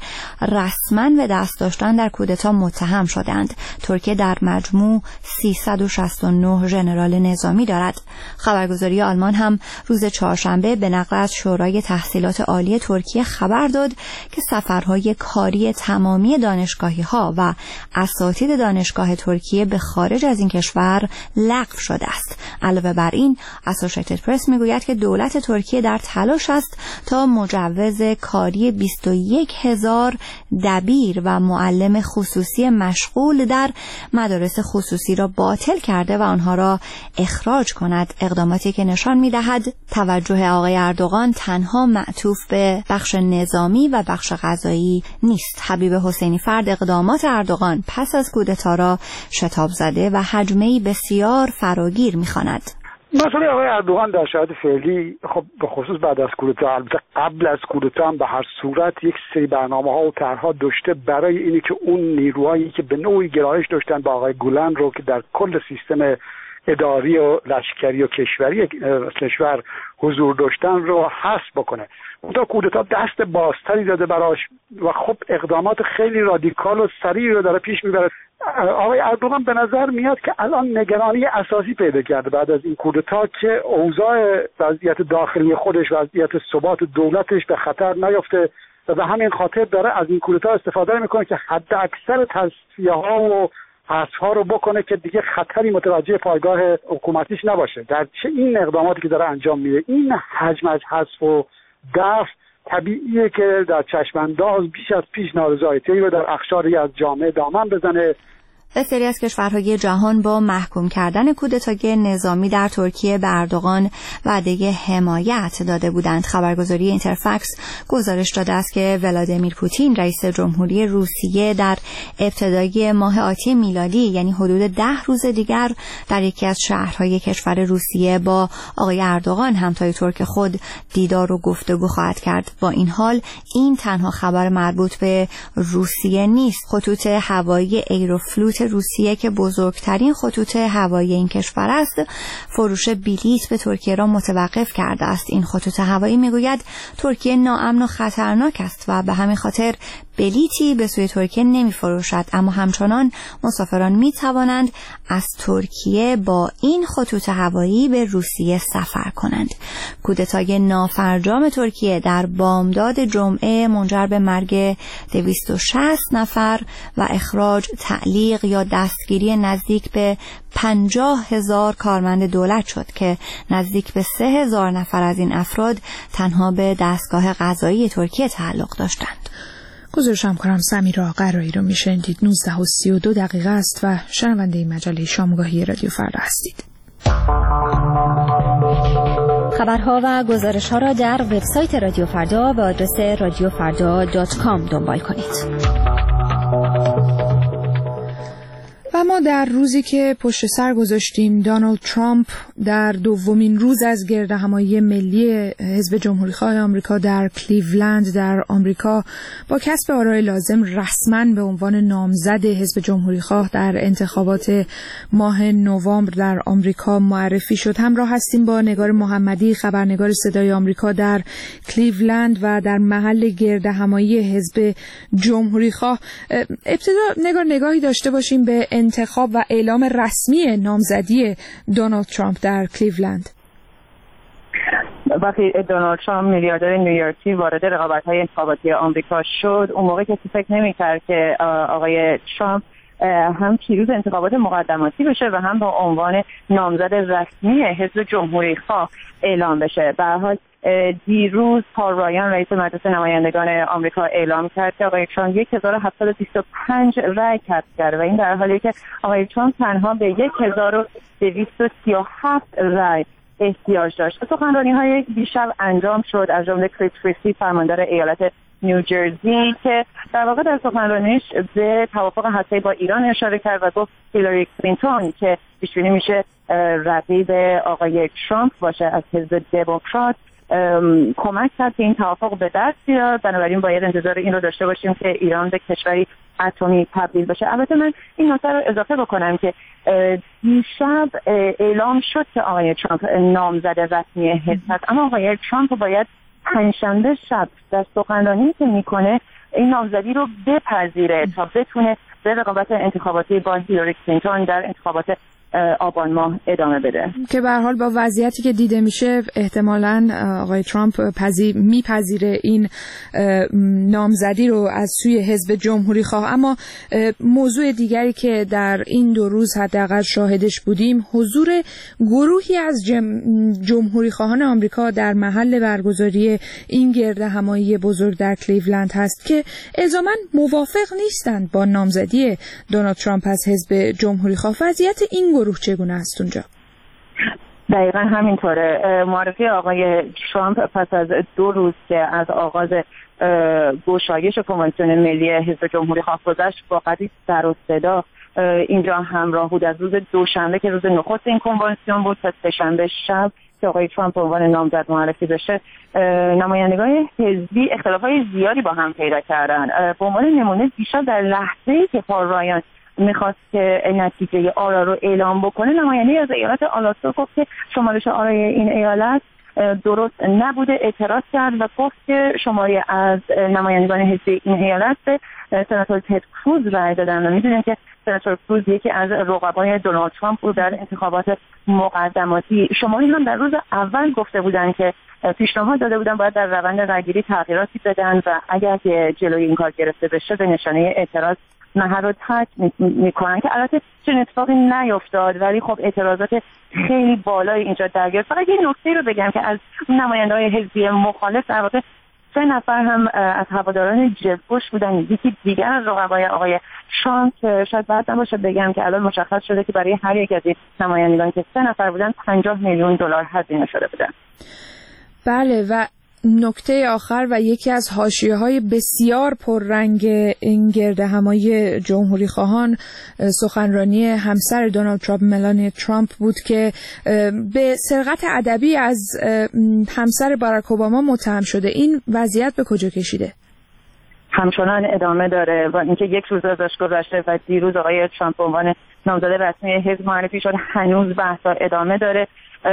رسما به دست داشتن در کودتا متهم شدند. ترکیه در مجموع 369 ژنرال نظامی دارد. خبرگزاری آلمان هم روز چهارشنبه به نقل از شورای تحصیلات عالی ترکیه خبر داد که سفرهای کاری تمامی دانشگاهی‌ها و اساتید دانشگاه ترکیه به خارج از این کشور لغو شده است. علاوه بر این، اسوسییتد پرس میگوید که دولت ترکیه در تلاش است تا مجوز کاری 21,000 دبیر و معلم خصوصی مشغول در مدارس خصوصی را باطل کرده و آنها را اخراج کند. اقداماتی که نشان می‌دهد توجه آقای اردوغان تنها معطوف به بخش نظامی و بخش قضایی نیست. حبیب حسینی فرد اقدامات اردوغان پس از کودتا را شتاب زده و حجمه‌ای بسیار فراگیر می‌خواند. مسئله آقای اردوغان در شرایط فعلی، خب به خصوص بعد از کودتا، البته قبل از کودتا هم به هر صورت یک سری برنامه‌ها و طرح‌ها داشته برای اینی که اون نیروهایی که به نوعی گرایش داشتن به آقای گولن رو که در کل سیستم اداری و لشکری و کشور حضور داشتن رو حذف بکنه. اون کودتا دست بازتری داده براش و خب اقدامات خیلی رادیکال و سریع رو داره پیش میبره. آقای اردوغان به نظر میاد که الان نگرانی اساسی پیدا کرده بعد از این کودتا که اوضاع وضعیت داخلی خودش، وضعیت ثبات دولتش به خطر نیفته و به همین خاطر داره از این کودتا استفاده میکنه که حد اکثر تصفیه‌ها و حذف‌ها رو بکنه که دیگه خطری متوجه پایگاه حکومتیش نباشه. در چه این اقداماتی که داره انجام میده، این حجم از حذف و دفع طبیعیه که در چشم‌انداز بیش از پیش نارضایتی رو در اقشاری از جامعه دامن بزنه. بسیاری از کشورهای جهان با محکوم کردن کودتای نظامی در ترکیه به اردوغان وعده حمایت داده بودند. خبرگزاری اینترفکس گزارش داده است که ولادیمیر پوتین رئیس جمهوری روسیه در ابتدای ماه آتی میلادی، یعنی حدود 10 روز دیگر، در یکی از شهرهای کشور روسیه با آقای اردوغان همتای ترک خود دیدار و گفتگو خواهد کرد. با این حال این تنها خبر مربوط به روسیه نیست. خطوط هوایی ایروفلوت روسیه که بزرگترین خطوط هوایی این کشور است، فروش بلیط به ترکیه را متوقف کرده است. این خطوط هوایی میگوید ترکیه ناامن و خطرناک است و به همین خاطر بلیطی به سوی ترکیه نمی فروشد، اما همچنان مسافران می توانند از ترکیه با این خطوط هوایی به روسیه سفر کنند. کودتای نافرجام ترکیه در بامداد جمعه منجر به مرگ 260 نفر و اخراج، تعلیق یا دستگیری نزدیک به 50,000 کارمند دولت شد که نزدیک به 3,000 نفر از این افراد تنها به دستگاه قضایی ترکیه تعلق داشتند. گزارش همکارم سمیرا قرایی رو میشنیدید. 19:32 است و شنونده این مجله شامگاهی رادیو فردا هستید. خبرها و گزارش‌ها را در وبسایت رادیو فردا به آدرس radiofarda.com دنبال کنید. و ما در روزی که پشت سر گذاشتیم دونالد ترامپ در دومین روز از گردهمایی ملی حزب جمهوریخواه آمریکا در کلیولند در آمریکا با کسب آرای لازم رسما به عنوان نامزد حزب جمهوریخواه در انتخابات ماه نوامبر در آمریکا معرفی شد. همراه هستیم با نگار محمدی، خبرنگار صدای آمریکا در کلیولند و در محل گردهمایی حزب جمهوریخواه. ابتدا نگاهی داشته باشیم به انتخاب و اعلام رسمی نامزدی دونالد ترامپ در کلیولند. وقتی دونالد ترامپ میلیاردر نیویورکی وارد رقابت‌های انتخاباتی آمریکا شد، اون موقع کسی فکر نمی‌کرد که آقای ترامپ هم پیروز انتخابات مقدماتی بشه و هم با عنوان نامزد رسمی حزب جمهوریخواه اعلام بشه. به هر حال دیروز پال رایان رئیس مجلس نمایندگان آمریکا اعلام کرد که آقای ترامپ 1725 رأی کسب کرده و این در حالی که آقای ترامپ تنها به 1237 رأی احتیاج داشت. سخنرانی‌های دیشب انجام شد از جمله کریس کریستی فرماندار ایالت نیوجرسی که در واقع در سخنرانیش به توافق هسته‌ای با ایران اشاره کرد و گفت هیلاری کلینتون که پیش بینی میشه رقیب آقای ترامپ باشه از حزب دموکرات کمک کرد که این توافق به دست بیاد. بنابراین باید انتظار این رو داشته باشیم که ایران به کشوری اتمی تبدیل بشه. البته من این نکته رو اضافه بکنم که دیشب اعلام شد که آقای ترامپ نامزد رسمی حزب است، اما آقای ترامپ باید پنجشنبه شب در سخنرانی که میکنه این نامزدی رو بپذیره تا بتونه به رقابت انتخاباتی با هیلاری کلینتون در انتخابات آبان ماه ادامه بده. که به هر حال با وضعیتی که دیده میشه احتمالاً آقای ترامپ میپذیره این نامزدی رو از سوی حزب جمهوری خواه. اما موضوع دیگری که در این 2 روز حداقل شاهدش بودیم حضور گروهی از جمهوری خواهان آمریکا در محل برگزاری این گردهمایی بزرگ در کلیولند هست که الزاماً موافق نیستند با نامزدی دونالد ترامپ از حزب جمهوری خواه. وضعیت این گروه چگونه است اونجا؟ دقیقا همینطوره. معرفی آقای ترامپ پس از 2 روز که از آغاز گشایش کنوانسیون ملی حزب جمهوری خواه گذشت با قدری سر و صدا اینجا همراه بود. از روز دوشنبه که روز نخست این کنوانسیون بود تا سه‌شنبه شب که آقای ترامپ به عنوان نامزد معرفی بشه، نمایندگان حزبی اختلافات زیادی با هم پیدا کردن. به عنوان نمونه دیشب در لحظه‌ای که پال رایان میخواست که نتیجه آرا رو اعلام بکنه، نماینده از ایالت آلاسکا گفت که شمارش آرای این ایالت درست نبوده، اعتراض کرد و گفت که شماری از نمایندگان حزبی این ایالت به سناتور تد کروز رای دادن و میدونیم که سناتور کروز یکی از رقبای دونالد ترامپ بود در انتخابات مقدماتی. شماری هم در روز اول گفته بودن که پیشنهاد داده بودن باید در روند رأیگیری تغییراتی بدن و اگر که جلوی این کار گرفته بشه به نشانه اعتراض محل رو ترک میکنن، که البته چنین اتفاقی نیفتاد، ولی خب اعتراضات خیلی بالای اینجا در گرفت. فقط یه نکته رو بگم که از نماینده‌های حزبی مخالف در واقع 3 نفر هم از هواداران جب بوش بودن، یکی دیگر از رقبای آقای ترامپ. شاید بعد نباشه بگم که الان مشخص شده که برای هر یک از این نمایندگان که 3 نفر بودن $50 میلیون هزینه شده بودن. بله. و نکته آخر و یکی از حاشیه‌های بسیار پررنگ این گردهمایی جمهوری خواهان سخنرانی همسر دونالد ترامپ ملانیا ترامپ بود که به سرقت ادبی از همسر باراک اوباما متهم شده. این وضعیت به کجا کشیده؟ همچنان ادامه داره و اینکه 1 روز ازش گذشته و دیروز آقای ترامپ به عنوان نامزد رسمی حزب معرفی شد، هنوز بحثا ادامه داره.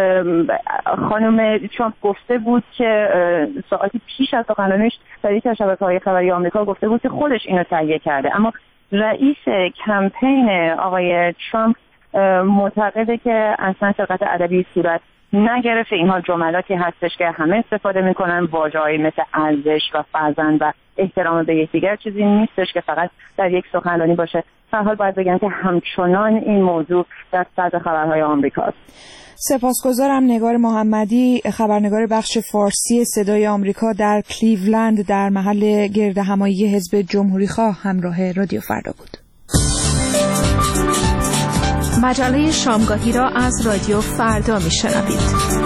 خانم ترامپ گفته بود که ساعتی پیش از سخنرانیش در یک از شبکه‌های خبری آمریکا گفته بود که خودش اینو تهیه کرده، اما رئیس کمپین آقای ترامپ معتقده که اصلا سرقت ادبی صورت نگرفته. اینها جملاتی هستش که همه استفاده میکنن، واژه‌هایی مثل ارزش و فرزند و احترام به یکدیگر چیزی نیستش که فقط در یک سخنرانی باشه. در حال باید بگم که همچنان این موضوع در صدر خبرهای آمریکاست. سپاسگزارم. نگار محمدی، خبرنگار بخش فارسی صدای آمریکا در کلیولند در محل گردهمایی حزب جمهوری خواه همراه رادیو فردا بود. مجله شامگاهی را از رادیو فردا میشنوید.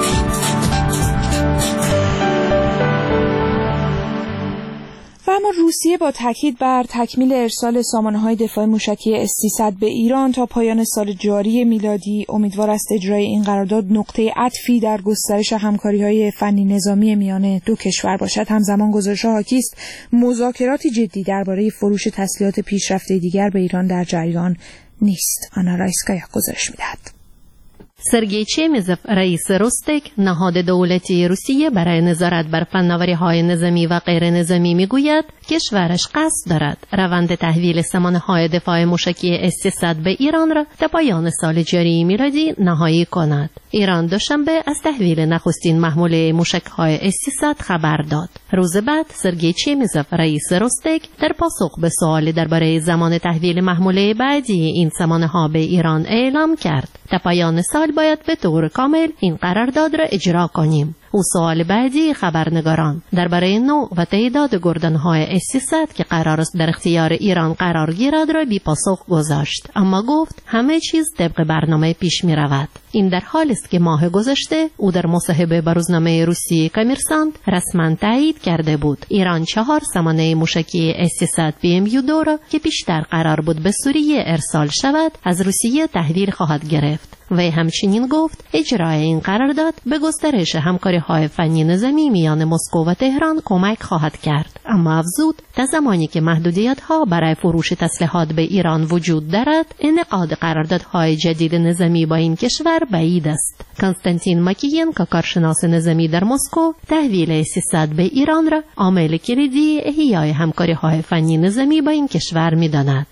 و اما روسیه با تاکید بر تکمیل ارسال سامانه‌های دفاع موشکی S-300 به ایران تا پایان سال جاری میلادی امیدوار است اجرای این قرارداد نقطه عطفی در گسترش همکاری‌های فنی نظامی میان 2 کشور باشد. همزمان گزارش‌ها حاکی است مذاکراتی جدی درباره فروش تسلیحات پیشرفته دیگر به ایران در جریان نیست. آنا رایسکایا گزارش می‌دهد. سرگئی چمیزوف رئیس روستک نهاد دولتی روسیه برای نظارت بر فناوری‌های نظامی و غیر نظامی میگوید کشورش قصد دارد روند تحویل سامانه‌های دفاع موشکی S-300 به ایران را تا پایان سال جاری میلادی نهایی کند. ایران دوشنبه از تحویل نخستین محموله موشک‌های S-300 خبر داد. روز بعد سرگئی چمیزوف رئیس روستک در پاسخ به سوال درباره زمان تحویل محموله بعدی این سامانه‌ها به ایران اعلام کرد تا پایان سال باید به طور کامل این قرارداد را اجرا کنیم. او سوال بعدی خبرنگاران درباره نوع و تعداد گردن‌های S-300 که قرار است در اختیار ایران قرار گیرد را بی پاسخ گذاشت، اما گفت همه چیز طبق برنامه پیش می رود. این در حالی است که ماه گذشته او در مصاحبه با روزنامه روسی کامرسانت رسما تایید کرده بود ایران 4 سامانه موشکی S-300 BMU-2 را که پیشتر قرار بود به سوریه ارسال شود از روسیه تحویل خواهد گرفت. و همچنین گفت اجرای این قرارداد به گسترش همکاری‌های فنی نظامی میان مسکو و تهران کمک خواهد کرد، اما افزود تا زمانی که محدودیت‌ها برای فروش تسلیحات به ایران وجود دارد انعقاد قراردادهای جدید نظامی با این کشور بعید است. کنستانتین ماکیینکو کارشناس نظامی در مسکو تحویل S-300 به ایران را عامل کلیدی احیای همکاری‌های فنی نظامی با این کشور می‌داند.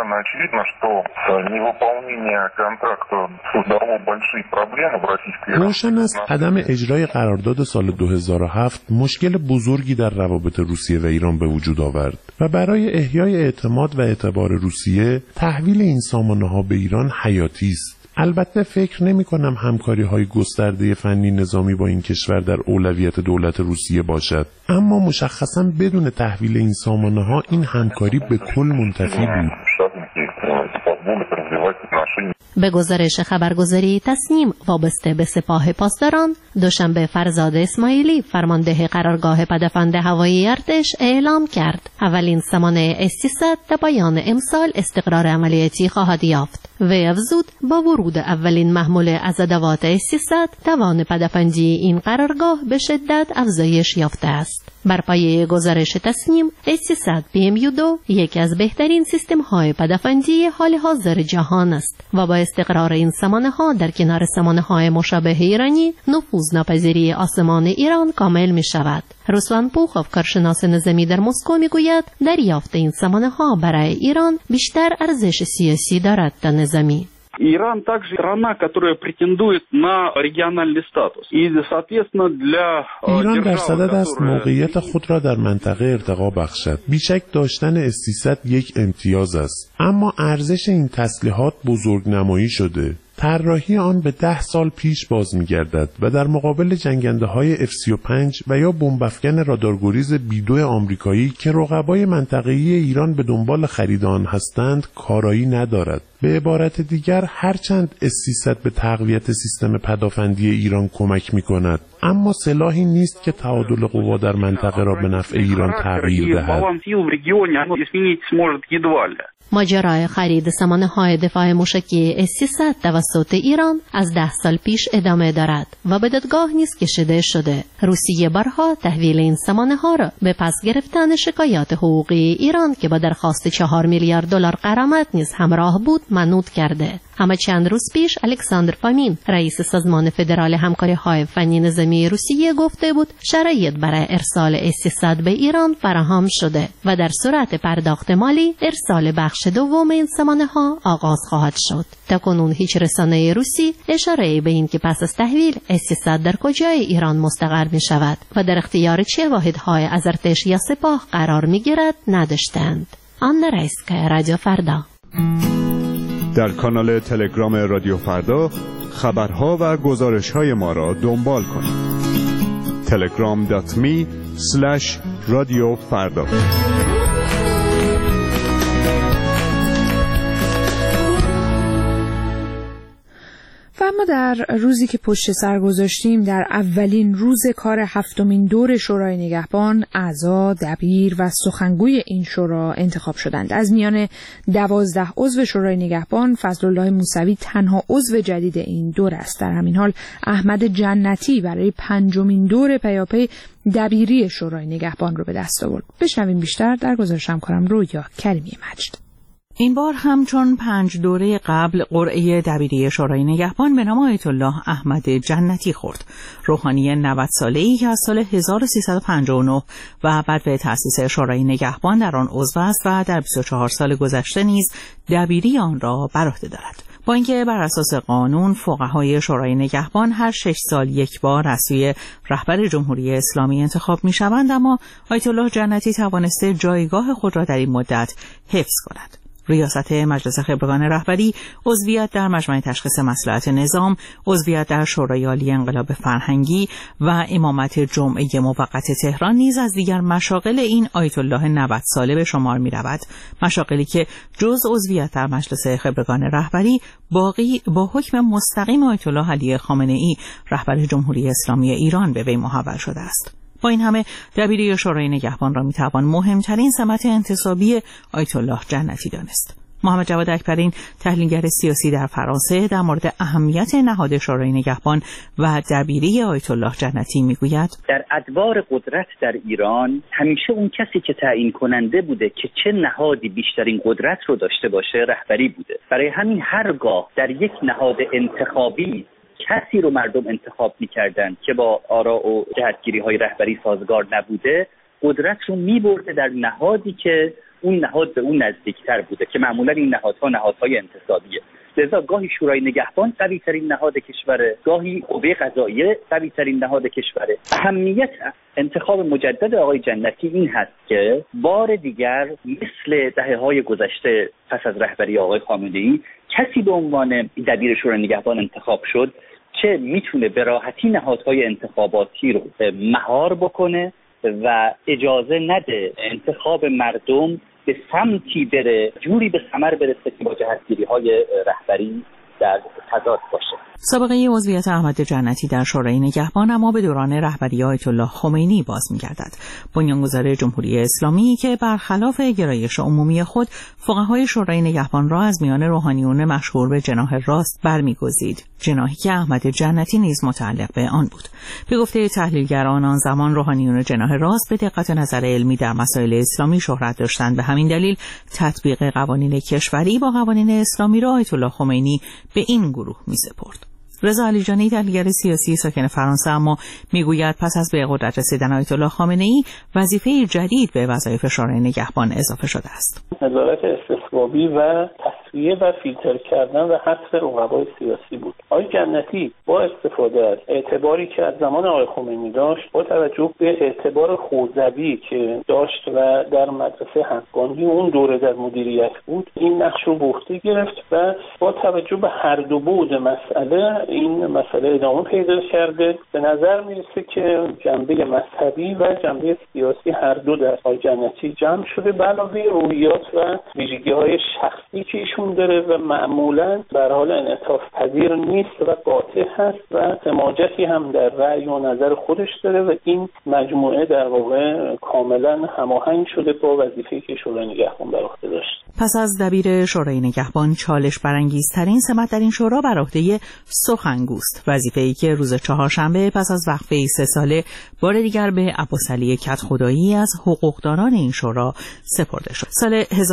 روشن است عدم اجرای قرارداد سال 2007 مشکل بزرگی در روابط روسیه و ایران به وجود آورد و برای احیای اعتماد و اعتبار روسیه تحویل این سامانه‌ها به ایران حیاتی است. البته فکر نمی‌کنم همکاری‌های گسترده فنی نظامی با این کشور در اولویت دولت روسیه باشد، اما مشخصاً بدون تحویل این سامانه‌ها این همکاری به کل منتفی بود. به گزارش خبرگزاری تصنیم وابسته به سپاه پاسداران، دوشنبه فرزاد اسماعیلی فرمانده قرارگاه پدافند هوایی ارتش اعلام کرد اولین سامانه S-300 تا پایان امسال استقرار عملیاتی خواهد یافت. وی افزود با ورود اولین محمول از ادوات S-300 توان پدافندی این قرارگاه به شدت افزایش یافته است. بر پایه گزارش تصنیم S-300 PMU-2 یکی از بهترین سیستم‌های پدافندی حال حاضر جهان است و با استقرار این سامانه‌ها در کنار سامانه‌های مشابه ایرانی نفوذناپذیری آسمان ایران کامل می‌شود. رسوان پوخوف کارشناس نظامی در مسکو میگوید دریافت این سامانه‌ها برای ایران بیشتر ارزش سیاسی دارد تا نظامی. Иран также страна, которая претендует на региональный статус. И, соответственно, для ایران در صدد است موقعیت خود را در منطقه ارتقا بخشد. بیشک داشتن S-300 یک امتیاز است، اما ارزش این تسلیحات بزرگنمایی شده. طراحی آن به 10 سال پیش باز می‌گردد و در مقابل جنگنده‌های F-35 و یا بمب‌افکن رادارگریز B-2 آمریکایی که رقبای منطقه‌ای ایران به دنبال خرید آن هستند کارایی ندارد. به عبارت دیگر هرچند S-300 به تقویت سیستم پدافندی ایران کمک می‌کند، اما سلاحی نیست که تعادل قوا در منطقه را به نفع ایران تغییر دهد. ماجرای خرید سامانه‌های دفاع موشکی S-300 توسط ایران از 10 سال پیش ادامه دارد و به دادگاه نیز کشیده شده. روسیه بارها تحویل این سامانه‌ها را به پس گرفتن شکایات حقوقی ایران که با درخواست 4 میلیارد دلار غرامت نیز همراه بود منوط کرده. اما چند روز پیش الکساندر فامین رئیس سازمان فدرال همکاری‌های فنی نظامی روسیه گفته بود شرایط برای ارسال S-300 به ایران فراهم شده و در صورت پرداخت مالی ارسال بخش دوم این سامانه‌ها آغاز خواهد شد. تاکنون هیچ رسانه روسی اشاره به این که پس از تحویل S-300 در کجای ایران مستقر می شود و در اختیار چه واحدهای از ارتش یا سپاه قرار می گیرد نداشتند. آنا رایسکا، رادیو فردا. در کانال تلگرام رادیو فردا خبرها و گزارش‌های ما را دنبال کنید. telegram.me/رادیو فردا. و اما در روزی که پشت سر گذاشتیم، در اولین روز کار 7مین دور شورای نگهبان، اعضا، دبیر و سخنگوی این شورا انتخاب شدند. از میان 12 عضو شورای نگهبان، فضلالله موسوی تنها عضو جدید این دور است. در همین حال احمد جنتی برای 5مین دور پیاپی دبیری شورای نگهبان رو به دست آورد. بشنویم بیشتر در گزارش همکارم رویا کریمی مجد. این بار همچون 5 دوره قبل قرعه دبیری شورای نگهبان به نام آیت الله احمد جنتی خورد. روحانی 90 ساله‌ای که از سال 1359 و بعد به تأسیس شورای نگهبان در آن عضو است و در 24 سال گذشته نیز دبیری آن را بر عهده دارد. با اینکه بر اساس قانون فقهای شورای نگهبان هر 6 سال یک بار از سوی رهبر جمهوری اسلامی انتخاب می‌شوند، اما آیت الله جنتی توانسته جایگاه خود را در این مدت حفظ کند. ریاست مجلس خبرگان رهبری، عضویت در مجمع تشخیص مصلحت نظام، عضویت در شورای عالی انقلاب فرهنگی و امامت جمعه موقت تهران نیز از دیگر مشاغل این آیت الله 90 ساله به شمار می رود. مشاغلی که جز عضویت در مجلس خبرگان رهبری باقی با حکم مستقیم آیت الله علی خامنه‌ای رهبر جمهوری اسلامی ایران به وی محول شده است. با این همه دبیری شورای نگهبان را میتوان مهمترین سمت انتصابی آیت الله جنتی دانست. محمد جواد اکبرین، تحلیلگر سیاسی در فرانسه، در مورد اهمیت نهاد شورای نگهبان و دبیری آیت الله جنتی میگوید: در ادوار قدرت در ایران همیشه اون کسی که تعیین کننده بوده که چه نهادی بیشترین قدرت رو داشته باشه رهبری بوده. برای همین هرگاه در یک نهاد انتخابی کسی رو مردم انتخاب می‌کردن که با آراء و جهتگیری‌های رهبری سازگار نبوده، قدرت رو می‌برده در نهادی که اون نهاد به اون نزدیکتر بوده که معمولا این نهادها نهادهای انتصابیه. لذا گاهی شورای نگهبان قوی ترین نهاد کشوره، گاهی قوه قضاییه قوی ترین نهاد کشوره. اهمیت انتخاب مجدد آقای جنتی این هست که بار دیگر مثل دهه‌های گذشته پس از رهبری آقای خامنه‌ای کسی به عنوان دبیر شورای نگهبان انتخاب شد که میتونه به راحتی نهادهای انتخاباتی رو مهار بکنه و اجازه نده انتخاب مردم به سمتی بره، جوری به ثمر برسه که با جهتگیری‌های رهبری در تضاد باشه. سابقه عضویت احمد جنتی در شورای نگهبان اما به دوران رهبری آیت الله خمینی باز می‌گردد. بنیانگذار جمهوری اسلامی که برخلاف گرایش عمومی خود فقهای شورای نگهبان را از میان روحانیون مشهور به جناح راست برمی‌گزید، جناحی که احمد جنتی نیز متعلق به آن بود. به گفته تحلیلگران آن زمان روحانیون جناح راست به دقت نظر علمی در مسائل اسلامی شهرت داشتند، به همین دلیل تطبیق قوانین کشوری با قوانین اسلامی را آیت الله خمینی به این گروه می‌سپرد. رضا علیجانی تحلیلگر سیاسی ساکن فرانسه اما میگوید پس از به قدرت رسیدن آیت الله خامنه‌ای وظیفه جدید به وظایف شورای نگهبان اضافه شده است. نظارت استصوابی و تصفیه و فیلتر کردن و حذف رقبای سیاسی بود. آقای جنتی با استفاده از اعتباری که از زمان آقای خمینی داشت، با توجه به اعتبار خوزوی که داشت و در مدرسه حقانی اون دوره در مدیریت بود، این نقش رو به عهده گرفت و با توجه به هر دو بعد مسئله این مسئله ادامه پیدا کرده. به نظر میرسه که جنبه مذهبی و جنبه سیاسی هر دو در آقای جنتی جمع شده، به علاوه روحیات و ویژگی‌های شخصی که ایشون داره و معمولاً در حال انعطاف پذیر نیست و قاطع هست و سماجتی هم در رأی و نظر خودش داره و این مجموعه در واقع کاملاً هماهنگ شده با وظیفه‌ای که شورای نگهبان بر عهده داشت. پس از دبیر شورای نگهبان چالش برانگیزترین سمت در این شورا بر عهده سخنگوست، وظیفه‌ای که روز چهارشنبه پس از وقفه 3 ساله بار دیگر به عباسعلی کدخدایی از حقوقدانان این شورا سپرده شد. سال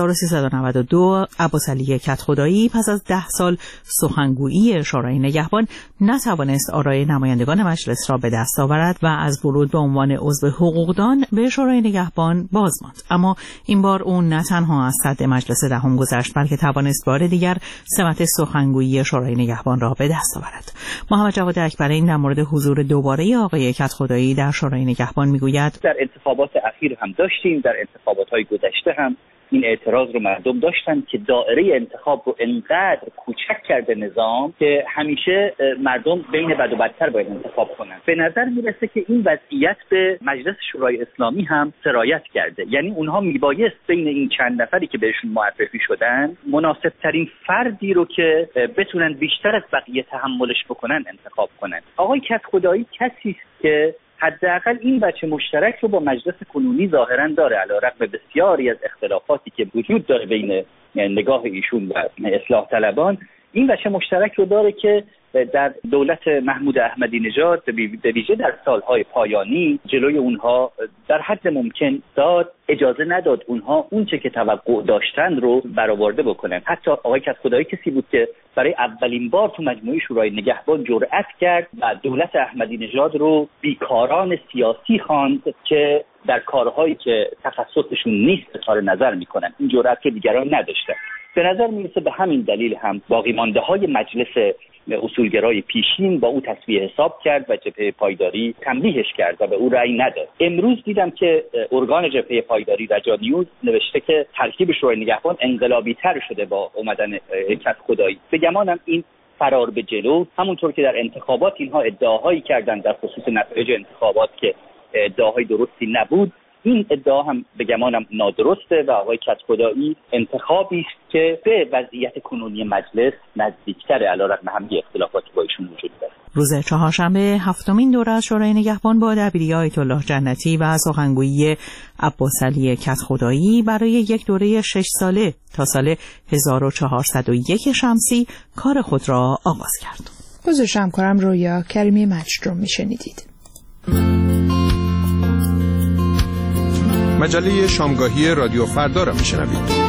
1392 عباسعلی کدخدایی پس از 10 سال سخنگویی شورای نگهبان نتوانست آرای نمایندگان مجلس را به دست آورد و از ورود به عنوان عضو حقوقدان به شورای نگهبان باز ماند. اما این بار او نه تنها از سد مجلس دهم گذشت، بلکه توانست بار دیگر سمت سخنگویی شورای نگهبان را به دست آورد. محمد جواد اکبرین در مورد حضور دوباره آقای کدخدایی در شورای نگهبان میگوید در انتخابات اخیر هم داشتیم، در انتخابات‌های گذشته هم این اعتراض رو مردم داشتن که دایره انتخاب رو انقدر کوچک کرده نظام که همیشه مردم بین بد و بدتر باید انتخاب کنن. به نظر میرسه که این وضعیت به مجلس شورای اسلامی هم سرایت کرده، یعنی اونها میبایست بین این چند نفری که بهشون معرفی شدن مناسب ترین فردی رو که بتونن بیشتر از بقیه تحملش بکنن انتخاب کنن. آقای کدخدایی کسی است که حداقل این بچه مشترک رو با مجلس کنونی ظاهرا داره، علیرغم بسیاری از اختلافاتی که وجود داره بین نگاه ایشون و اصلاح طلبان. این بچه مشترک رو داره که در دولت محمود احمدی نژاد به ویژه در سالهای پایانی جلوی اونها در حد ممکن اجازه نداد اونها اونچه که توقع داشتن رو برآورده بکنن. حتی آقای کدخدایی کسی بود که برای اولین بار تو مجموعه شورای نگهبان جرأت کرد و دولت احمدی نژاد رو بیکاران سیاسی خواند که در کارهایی که تخصصشون نیست اظهار نظر میکنن. این جرأت که دیگران نداشتن. به نظر میرسه به همین دلیل هم باقی مانده های مجلس اصولگرای پیشین با او تسویه حساب کرد و جبهه پایداری تنبیهش کرد و به او رأی نداد. امروز دیدم که ارگان جبهه پایداری رجا نیوز نوشته که ترکیب شورای نگهبان انقلابی تر شده با اومدن کدخدایی. به گمانم این فرار به جلو، همونطور که در انتخابات اینها ادعاهایی کردند در خصوص نتایج انتخابات که ادعاهای درستی نبود، این ادعا هم به گمانم نادرسته و آقای کدخدایی انتخابی است که به وضعیت کنونی مجلس نزدیکتره، علیرغم همه اختلافاتی با ایشون وجود داره. روز چهارشنبه هفتمین دوره از شورای نگهبان با دبیری آیت الله جنتی و سخنگویی عباسعلی کدخدایی برای یک دوره 6 ساله تا سال 1401 شمسی کار خود را آغاز کرد. گزارش همکارم رویا کریمی مجد رو میشنیدید. مجله شامگاهی رادیو فردا را میشنوید.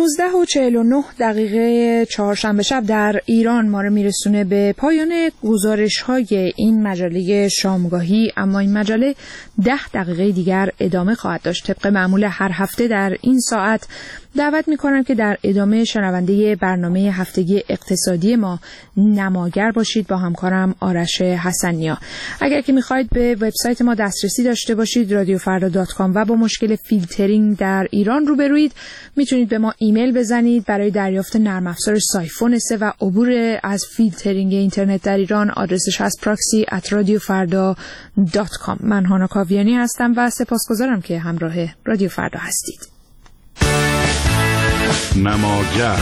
19:49 چهارشنبه شب در ایران ما رو میرسونه به پایان گزارش‌های این مجله شامگاهی، اما این مجله 10 دقیقه دیگر ادامه خواهد داشت. طبق معمول هر هفته در این ساعت دعوت می‌کنم که در ادامه شنونده برنامه هفتگی اقتصادی ما نماگر باشید با همکارم آرش حسنیا. اگر که می‌خواید به وبسایت ما دسترسی داشته باشید radiofarda.com و با مشکل فیلترینگ در ایران روبروید، میتونید به ما ایمیل بزنید برای دریافت نرم افزار سایفون 3 و عبور از فیلترینگ اینترنت در ایران. آدرسش هست proxy@radiofarda.com. من هانا کاویانی هستم و سپاسگزارم که همراه رادیو فردا هستید. نماگر،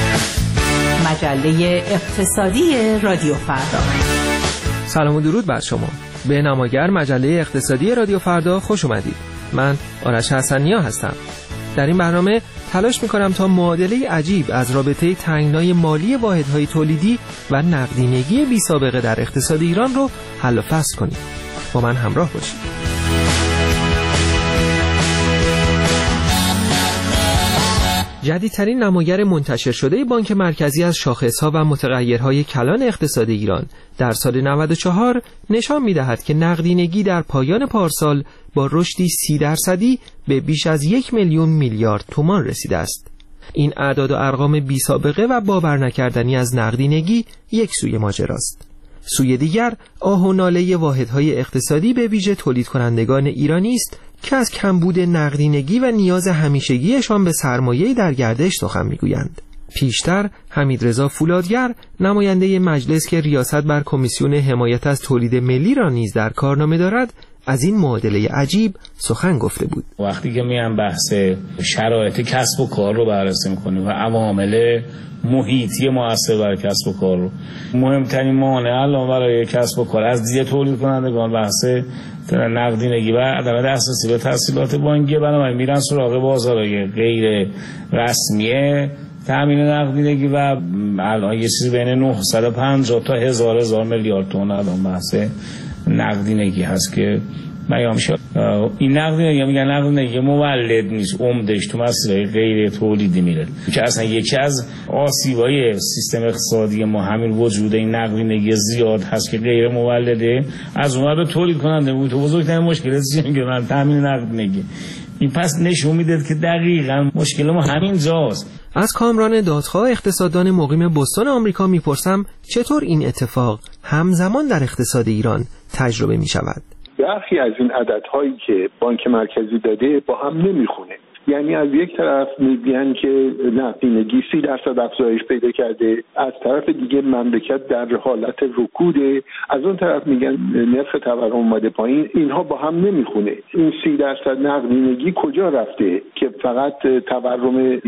مجله اقتصادی رادیو فردا. سلام و درود بر شما. به نماگر، مجله اقتصادی رادیو فردا خوش اومدید. من آرش حسنیا هستم. در این برنامه تلاش میکنم تا معادله عجیب از رابطه تنگنای مالی واحدهای تولیدی و نقدینگی بی سابقه در اقتصاد ایران رو حل و فصل کنیم. با من همراه باشید. جدیدترین نماگر منتشر شده بانک مرکزی از شاخصها و متغیرهای کلان اقتصاد ایران در سال 94 نشان می‌دهد که نقدینگی در پایان پارسال با رشدی 30% به بیش از 1 میلیون میلیارد تومان رسیده است. این اعداد و ارقام بی سابقه و باور نکردنی از نقدینگی یک سوی ماجراست. سوی دیگر آه و ناله واحدهای اقتصادی به ویژه تولید کنندگان ایرانی است که از کمبود نقدینگی و نیاز همیشگیشان به سرمایه در گردش سخن میگویند. پیشتر حمیدرضا فولادگر، نماینده مجلس که ریاست بر کمیسیون حمایت از تولید ملی را نیز در کارنامه دارد، از این معادله عجیب سخن گفته بود. وقتی که میان بحث شرایط کسب و کار رو بررسی میکنیم و عوامل محیطی مؤثر بر کسب و کار رو، مهمترین مانع الان برای کسب و کار از دید تولید کنندگان بحث نقدینگی و عدم دسترسی به تسهیلات بانکی، بنابراین میرن سراغ بازارهای غیر رسمی تامین نقدینگی و الان یه چیزی بین 950 تا 1000 میلیارد تومان الان بحث نقدینگی هست که بیان میشه. این نقدینگی میگن نقدینگی مولد نیست، عمدش تو مسائل غیر تولیدی میره که اصلا یکی از آسیبای سیستم اقتصادی ما همین وجود این نقدینگی زیاد هست که غیر مولده. از اون ور تولید کننده بود تو بزرگترین مشکل چیه که من تامین نقدینگی. این پس نشون میده که دقیقاً مشکل ما همین جاست. از کامران دادخواه، اقتصاددان مقیم بوستون آمریکا میپرسم چطور این اتفاق همزمان در اقتصاد ایران تجربه میشود. برخی از این عددهایی که بانک مرکزی داده با هم نمیخونه. یعنی از یک طرف میگن که نقدینگی 30% افزایش پیدا کرده، از طرف دیگه مملکت در حالت رکوده، از اون طرف میگن نرخ تورم اومده پایین. اینها با هم نمیخونه. این 30% نقدینگی کجا رفته که فقط تورم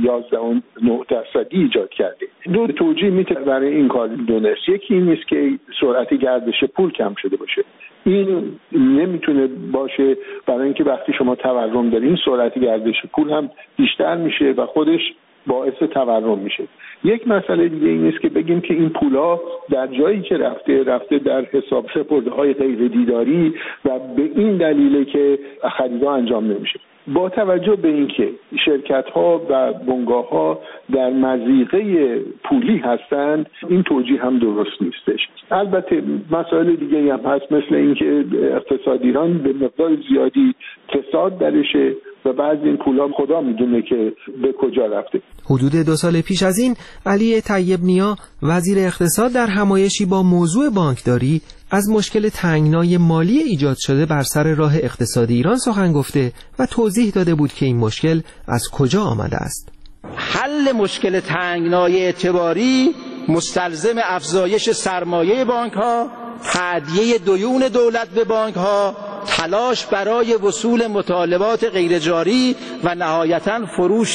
11.9% ایجاد کرده؟ دو توجیه میتونه برای این کار دونست. یکی این است که سرعت گردش پول کم شده باشه. این نمیتونه باشه برای اینکه وقتی شما تورم دارین سرعت گردش پول هم بیشتر میشه و خودش باعث تورم میشه. یک مسئله دیگه این است که بگیم که این پولا در جایی که رفته در حساب سپرده‌های غیر دیداری و به این دلیله که خریدها انجام نمیشه. با توجه به اینکه شرکت‌ها و بنگاه‌ها در مضیقه پولی هستند، این توجیه هم درست نیستش. البته مسائل دیگه هم هست، مثل اینکه اقتصاد ایران به مقدار زیادی فساد درشه و بعضی این پولا خدا میدونه که به کجا رفته. حدود 2 سال پیش از این علی طیب نیا، وزیر اقتصاد، در همایشی با موضوع بانکداری از مشکل تنگنای مالی ایجاد شده بر سر راه اقتصاد ایران سخن گفته و توضیح داده بود که این مشکل از کجا آمده است. حل مشکل تنگنای اعتباری مستلزم افزایش سرمایه بانک‌ها، تادیه دیون دولت به بانک‌ها، تلاش برای وصول مطالبات غیرجاری و نهایتاً فروش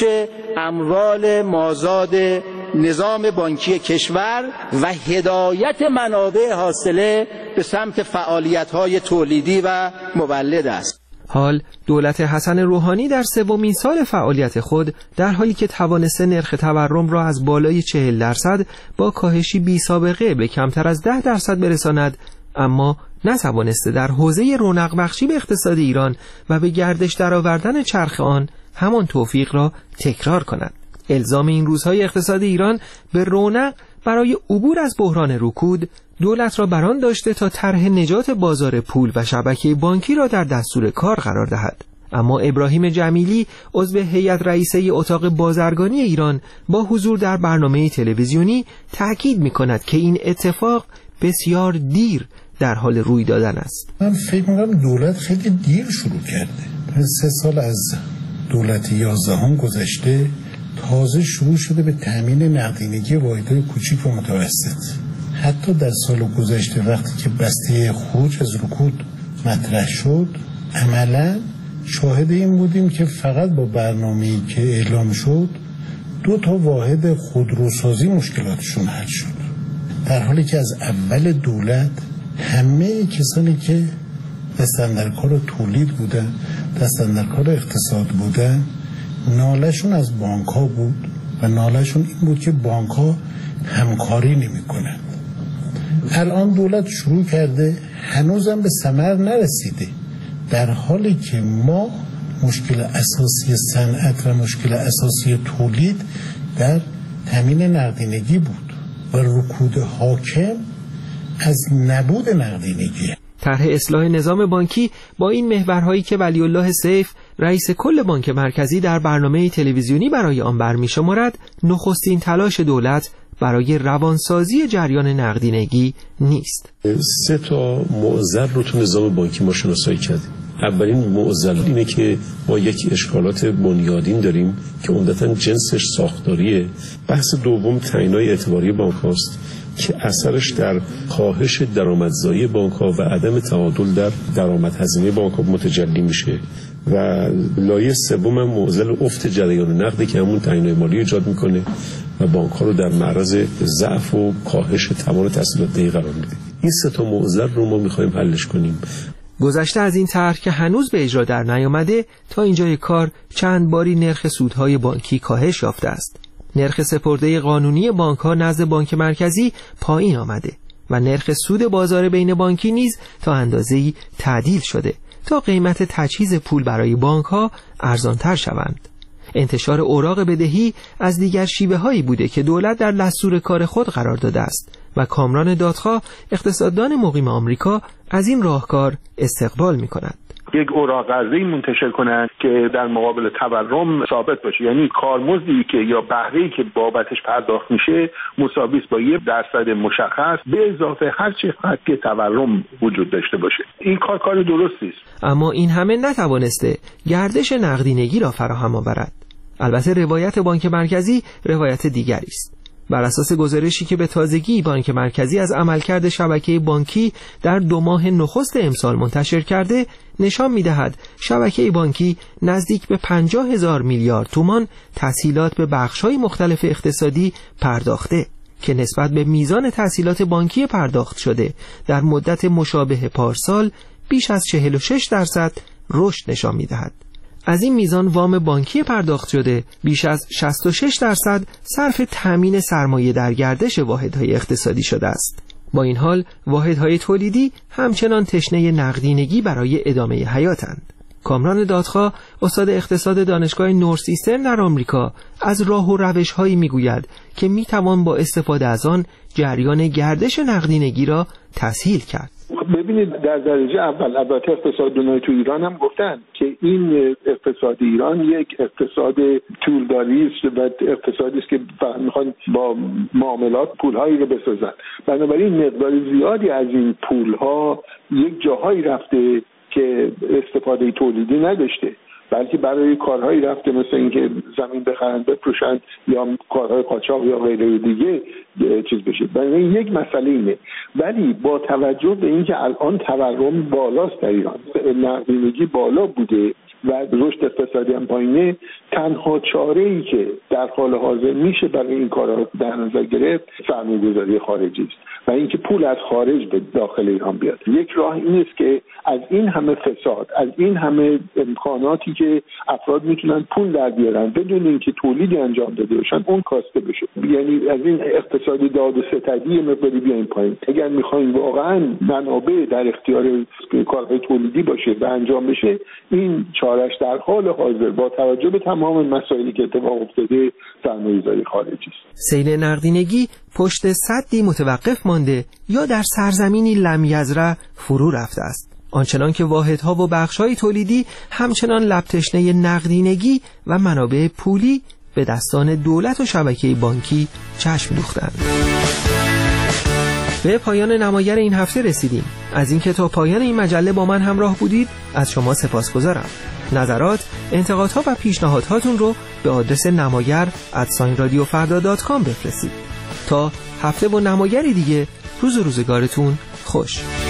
اموال مازاد نظام بانکی کشور و هدایت منابع حاصله به سمت فعالیت‌های تولیدی و مولد است. حال دولت حسن روحانی در 3مین سال فعالیت خود، در حالی که توانسته نرخ تورم را از بالای 40% با کاهشی بی سابقه به کمتر از 10% برساند، اما نتوانسته در حوزه رونق بخشی به اقتصاد ایران و به گردش درآوردن چرخ آن همان توفیق را تکرار کند. الزام این روزهای اقتصاد ایران به رونق برای عبور از بحران رکود دولت را بران داشته تا طرح نجات بازار پول و شبکه بانکی را در دستور کار قرار دهد. اما ابراهیم جمیلی عضو هیئت رئیسه اتاق بازرگانی ایران با حضور در برنامه تلویزیونی تأکید می‌کند که این اتفاق بسیار دیر در حال روی دادن است. من فکر می‌کنم دولت خیلی دیر شروع کرده. 3 سال از دولت 11 گذشته، تازه شروع شده به تامین نقدینگی واحدهای کوچیک و متوسط. حتی در سال گذشته وقتی که بسته خروج از رکود مطرح شد، عملاً شاهد این بودیم که فقط با برنامه‌ای که اعلام شد 2 واحد خودروسازی مشکلاتشون حل شد، در حالی که از اول دولت همه کسانی که دستن در کار تولید بودن، دستن در کار اقتصاد بودن، نالشون از بانک ها بود و نالشون این بود که بانک ها همکاری نمی کنند. الان دولت شروع کرده، هنوزم به ثمر نرسیده، در حالی که ما مشکل اساسی صنعت و مشکل اساسی تولید در تامین نقدینگی بود و رکود حاکم از نبود نقدینگی. طرح اصلاح نظام بانکی با این محورهایی که ولی الله سیف رئیس کل بانک مرکزی در برنامه تلویزیونی برای آن برمی‌شمارد، نخستین تلاش دولت برای روانسازی جریان نقدینگی نیست. 3 معضل رو تو نظام بانکی ما شناسایی کردیم. اولین معضل اینه که ما یک اشکالات بنیادین داریم که عمدتاً جنسش ساختاریه. بحث دوم تعیین‌های اعتباری بانک‌هاست که اثرش در کاهش درآمدزایی بانک‌ها و عدم تعادل در درآمد هزینه بانک‌ها متجلی میشه. و لایه سوم هم معضل افت جریان نقدی که همون تعیین‌های مالی ایجاد میکنه و بانک‌ها رو در معرض ضعف و کاهش توان تسهیلات دهی قرار میده. این 3 معضل رو ما می‌خوایم حلش کنیم. گذشته از این طرح که هنوز به اجرا در نیامده، تا اینجای کار چند باری نرخ سودهای بانکی کاهش یافته است. نرخ سپرده قانونی بانک‌ها نزد بانک مرکزی پایین آمده و نرخ سود بازار بین بانکی نیز تا اندازه‌ای تعدیل شده تا قیمت تجهیز پول برای بانک‌ها ارزان‌تر شوند. انتشار اوراق بدهی از دیگر شیوه‌هایی بوده که دولت در دستور کار خود قرار داده است و کامران دادخواه اقتصاددان مقیم آمریکا از این راهکار استقبال می‌کند. یک اوراق قرضه‌ای منتشر کنند که در مقابل تورم ثابت باشه، یعنی کارمزدی که یا بهره‌ای که بابتش پرداخت میشه مساوی است با 1% مشخص به اضافه هر چقدر که تورم وجود داشته باشه. این کار درستی است. اما این همه نتوانسته گردش نقدینگی را فراهم آورد. البته روایت بانک مرکزی روایت دیگری است. بر اساس گزارشی که به تازگی بانک مرکزی از عملکرد شبکه بانکی در 2 ماه نخست امسال منتشر کرده، نشان می‌دهد شبکه بانکی نزدیک به 50,000 میلیارد تومان تسهیلات به بخش‌های مختلف اقتصادی پرداخته که نسبت به میزان تسهیلات بانکی پرداخت شده در مدت مشابه پارسال بیش از 46% رشد نشان می‌دهد. از این میزان وام بانکی پرداخت شده بیش از 66% صرف تامین سرمایه در گردش واحدهای اقتصادی شده است. با این حال واحدهای تولیدی همچنان تشنه نقدینگی برای ادامه حیاتند. کامران دادخواه استاد اقتصاد دانشگاه نورث ایسترن در آمریکا از راه و روش‌هایی میگوید که میتوان با استفاده از آن جریان گردش نقدینگی را تسهیل کرد. ببینید در درجه اول البته اقتصاددانای تو ایران هم گفتن که این اقتصاد ایران یک اقتصاد طولداری است و اقتصادی است که میخوان با معاملات پولهایی رو بسازن. بنابراین مقدار زیادی از این پولها یک جاهایی رفته که استفاده تولیدی نداشته، بلکه برای کارهایی رفته مثل اینکه زمین بخرن بفروشن یا کارهای قاچاق یا غیره دیگه چیز بشه. بنابراین یک مسئله اینه. ولی با توجه به اینکه الان تورم بالاست در ایران، نقدینگی بالا بوده و رشد اقتصادی هم پایینه، تنها چاره‌ای که در حال حاضر میشه برای این کارها در نظر گرفت سرمایه‌گذاری خارجی است و اینکه پول از خارج به داخل ایران بیاد. یک راه این است که از این همه فساد، از این همه امکاناتی که افراد میتونن پول در بیارن بدون اینکه تولیدی انجام داده باشن اون کاسته بشه. یعنی از این اقتصادی داد و ستدی مقداری بیایم پایین. اگر میخوایم واقعا منابع در اختیار کارهای تولیدی باشه و انجام بشه، این چاره کارش در حال حاضر با توجه به تمام مسائلی که اتفاق افتاده سرمایه‌گذاری خارجی است. سیل نقدینگی پشت سدی متوقف مانده یا در سرزمینی لم یزرع فرو رفته است. آنچنان که واحدها و بخش‌های تولیدی همچنان لب‌تشنه نقدینگی و منابع پولی به دستان دولت و شبکه بانکی چشم دوختند. به پایان نمایر این هفته رسیدیم. از اینکه تا پایان این مجله با من همراه بودید از شما سپاسگزارم. نظرات، انتقادها و پیشنهادهاتون رو به آدرس namayer@radiofarda.com بفرستید. تا هفته با نمایری دیگه، روز و روزگارتون خوش.